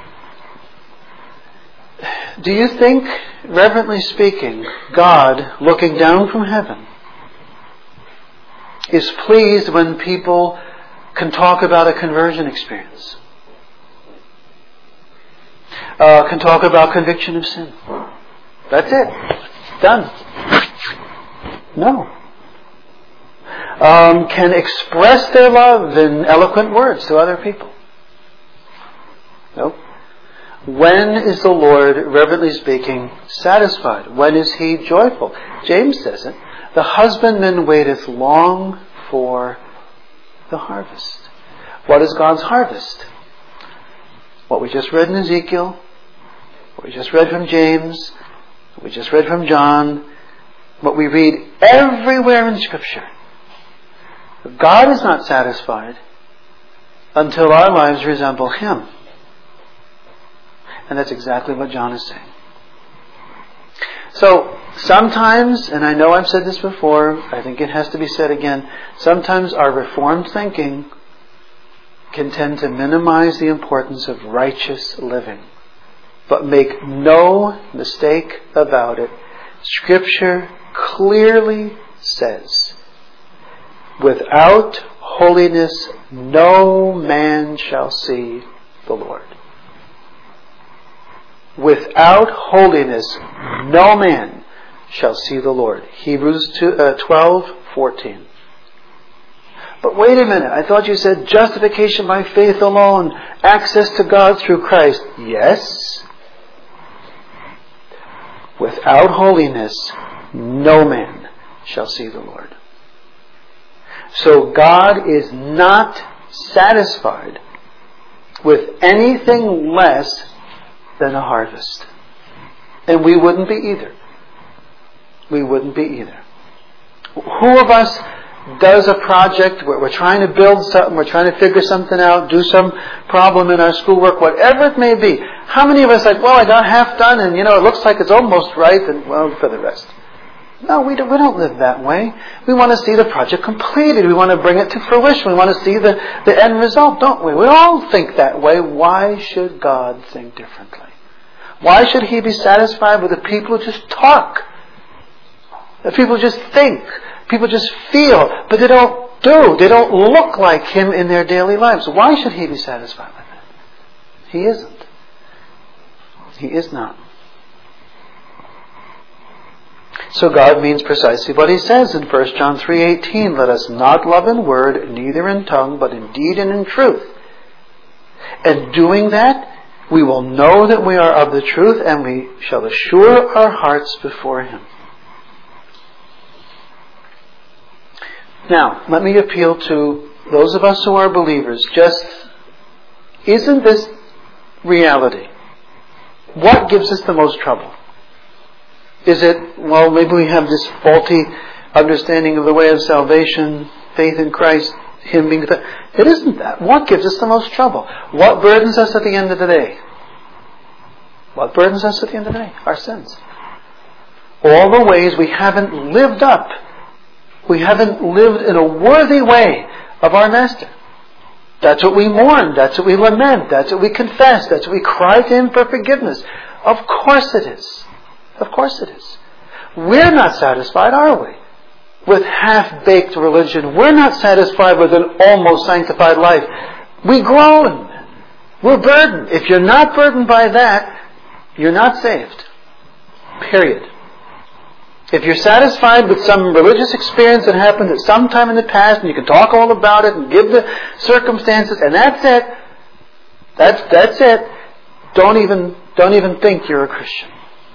S1: Do you think, reverently speaking, God, looking down from heaven, is pleased when people can talk about a conversion experience. Uh, can talk about conviction of sin. That's it. Done. No. Um, can express their love in eloquent words to other people. Nope. When is the Lord, reverently speaking, satisfied? When is He joyful? James says it. The husbandman waiteth long for the harvest. What is God's harvest? What we just read in Ezekiel, what we just read from James, what we just read from John, what we read everywhere in Scripture. God is not satisfied until our lives resemble Him. And that's exactly what John is saying. So, sometimes, and I know I've said this before, I think it has to be said again, sometimes our reformed thinking can tend to minimize the importance of righteous living. But make no mistake about it, Scripture clearly says, without holiness no man shall see the Lord. Without holiness no man shall see the Lord. Hebrews twelve fourteen. But wait a minute, I thought you said justification by faith alone, access to God through Christ. Yes. Without holiness no man shall see the Lord. So God is not satisfied with anything less than a harvest. And we wouldn't be either. We wouldn't be either. Who of us does a project where we're trying to build something, we're trying to figure something out, do some problem in our schoolwork, whatever it may be. How many of us like, well, I got half done and, you know, it looks like it's almost right and, well, for the rest. No, we don't, we don't live that way. We want to see the project completed. We want to bring it to fruition. We want to see the, the end result, don't we? We all think that way. Why should God think differently? Why should He be satisfied with the people who just talk? The people who just think. People just feel, but they don't do. They don't look like Him in their daily lives. Why should He be satisfied with that? He isn't. He is not. So God means precisely what He says in First John three eighteen. Let us not love in word, neither in tongue, but in deed and in truth. And doing that, we will know that we are of the truth, and we shall assure our hearts before Him. Now, let me appeal to those of us who are believers. Just, isn't this reality? What gives us the most trouble? Is it, well, maybe we have this faulty understanding of the way of salvation, faith in Christ, Him being the... It isn't that. What gives us the most trouble? What burdens us at the end of the day? What burdens us at the end of the day? Our sins. All the ways we haven't lived up. We haven't lived in a worthy way of our Master. That's what we mourn. That's what we lament. That's what we confess. That's what we cry to Him for forgiveness. Of course it is. Of course it is. We're not satisfied, are we? With half-baked religion. We're not satisfied with an almost sanctified life. We groan. We're burdened. If you're not burdened by that, you're not saved. Period. If you're satisfied with some religious experience that happened at some time in the past, and you can talk all about it and give the circumstances, and that's it, that's that's it. Don't even don't even think you're a Christian.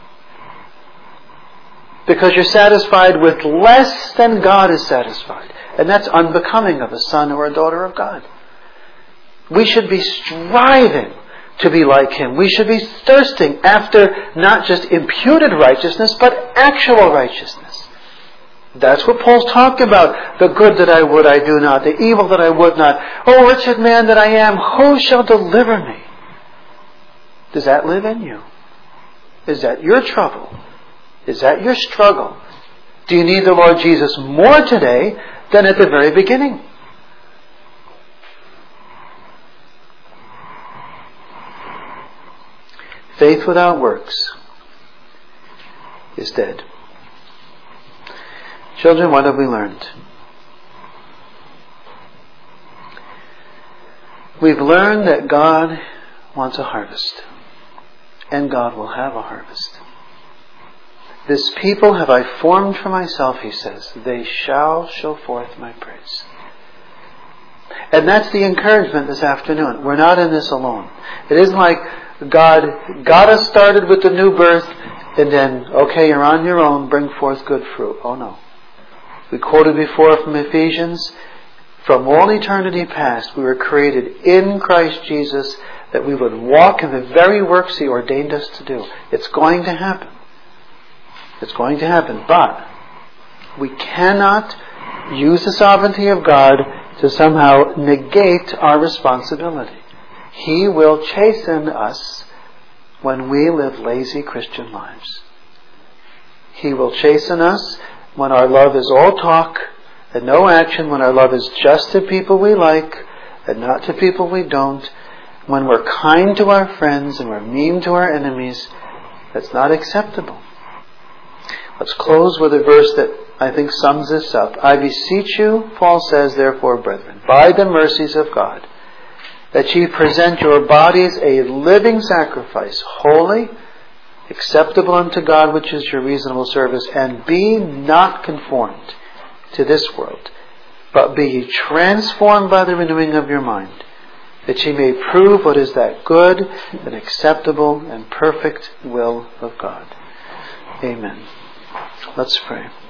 S1: Because you're satisfied with less than God is satisfied. And that's unbecoming of a son or a daughter of God. We should be striving to be like Him. We should be thirsting after not just imputed righteousness, but actual righteousness. That's what Paul's talking about. The good that I would, I do not. The evil that I would not. Oh, wretched man that I am, who shall deliver me? Does that live in you? Is that your trouble? Is that your struggle? Do you need the Lord Jesus more today than at the very beginning? Faith without works is dead. Children, what have we learned? We've learned that God wants a harvest, and God will have a harvest. This people have I formed for myself, he says. They shall show forth my praise. And that's the encouragement this afternoon. We're not in this alone. It isn't like God got us started with the new birth and then, okay, you're on your own, bring forth good fruit. Oh no. We quoted before from Ephesians, from all eternity past, we were created in Christ Jesus that we would walk in the very works He ordained us to do. It's going to happen. It's going to happen. But we cannot use the sovereignty of God to somehow negate our responsibility. He will chasten us when we live lazy Christian lives. He will chasten us when our love is all talk and no action, when our love is just to people we like and not to people we don't, when we're kind to our friends and we're mean to our enemies. That's not acceptable. Let's close with a verse that I think sums this up. I beseech you, Paul says, therefore, brethren, by the mercies of God, that ye present your bodies a living sacrifice, holy, acceptable unto God, which is your reasonable service, and be not conformed to this world, but be ye transformed by the renewing of your mind, that ye may prove what is that good and acceptable and perfect will of God. Amen. Let's pray.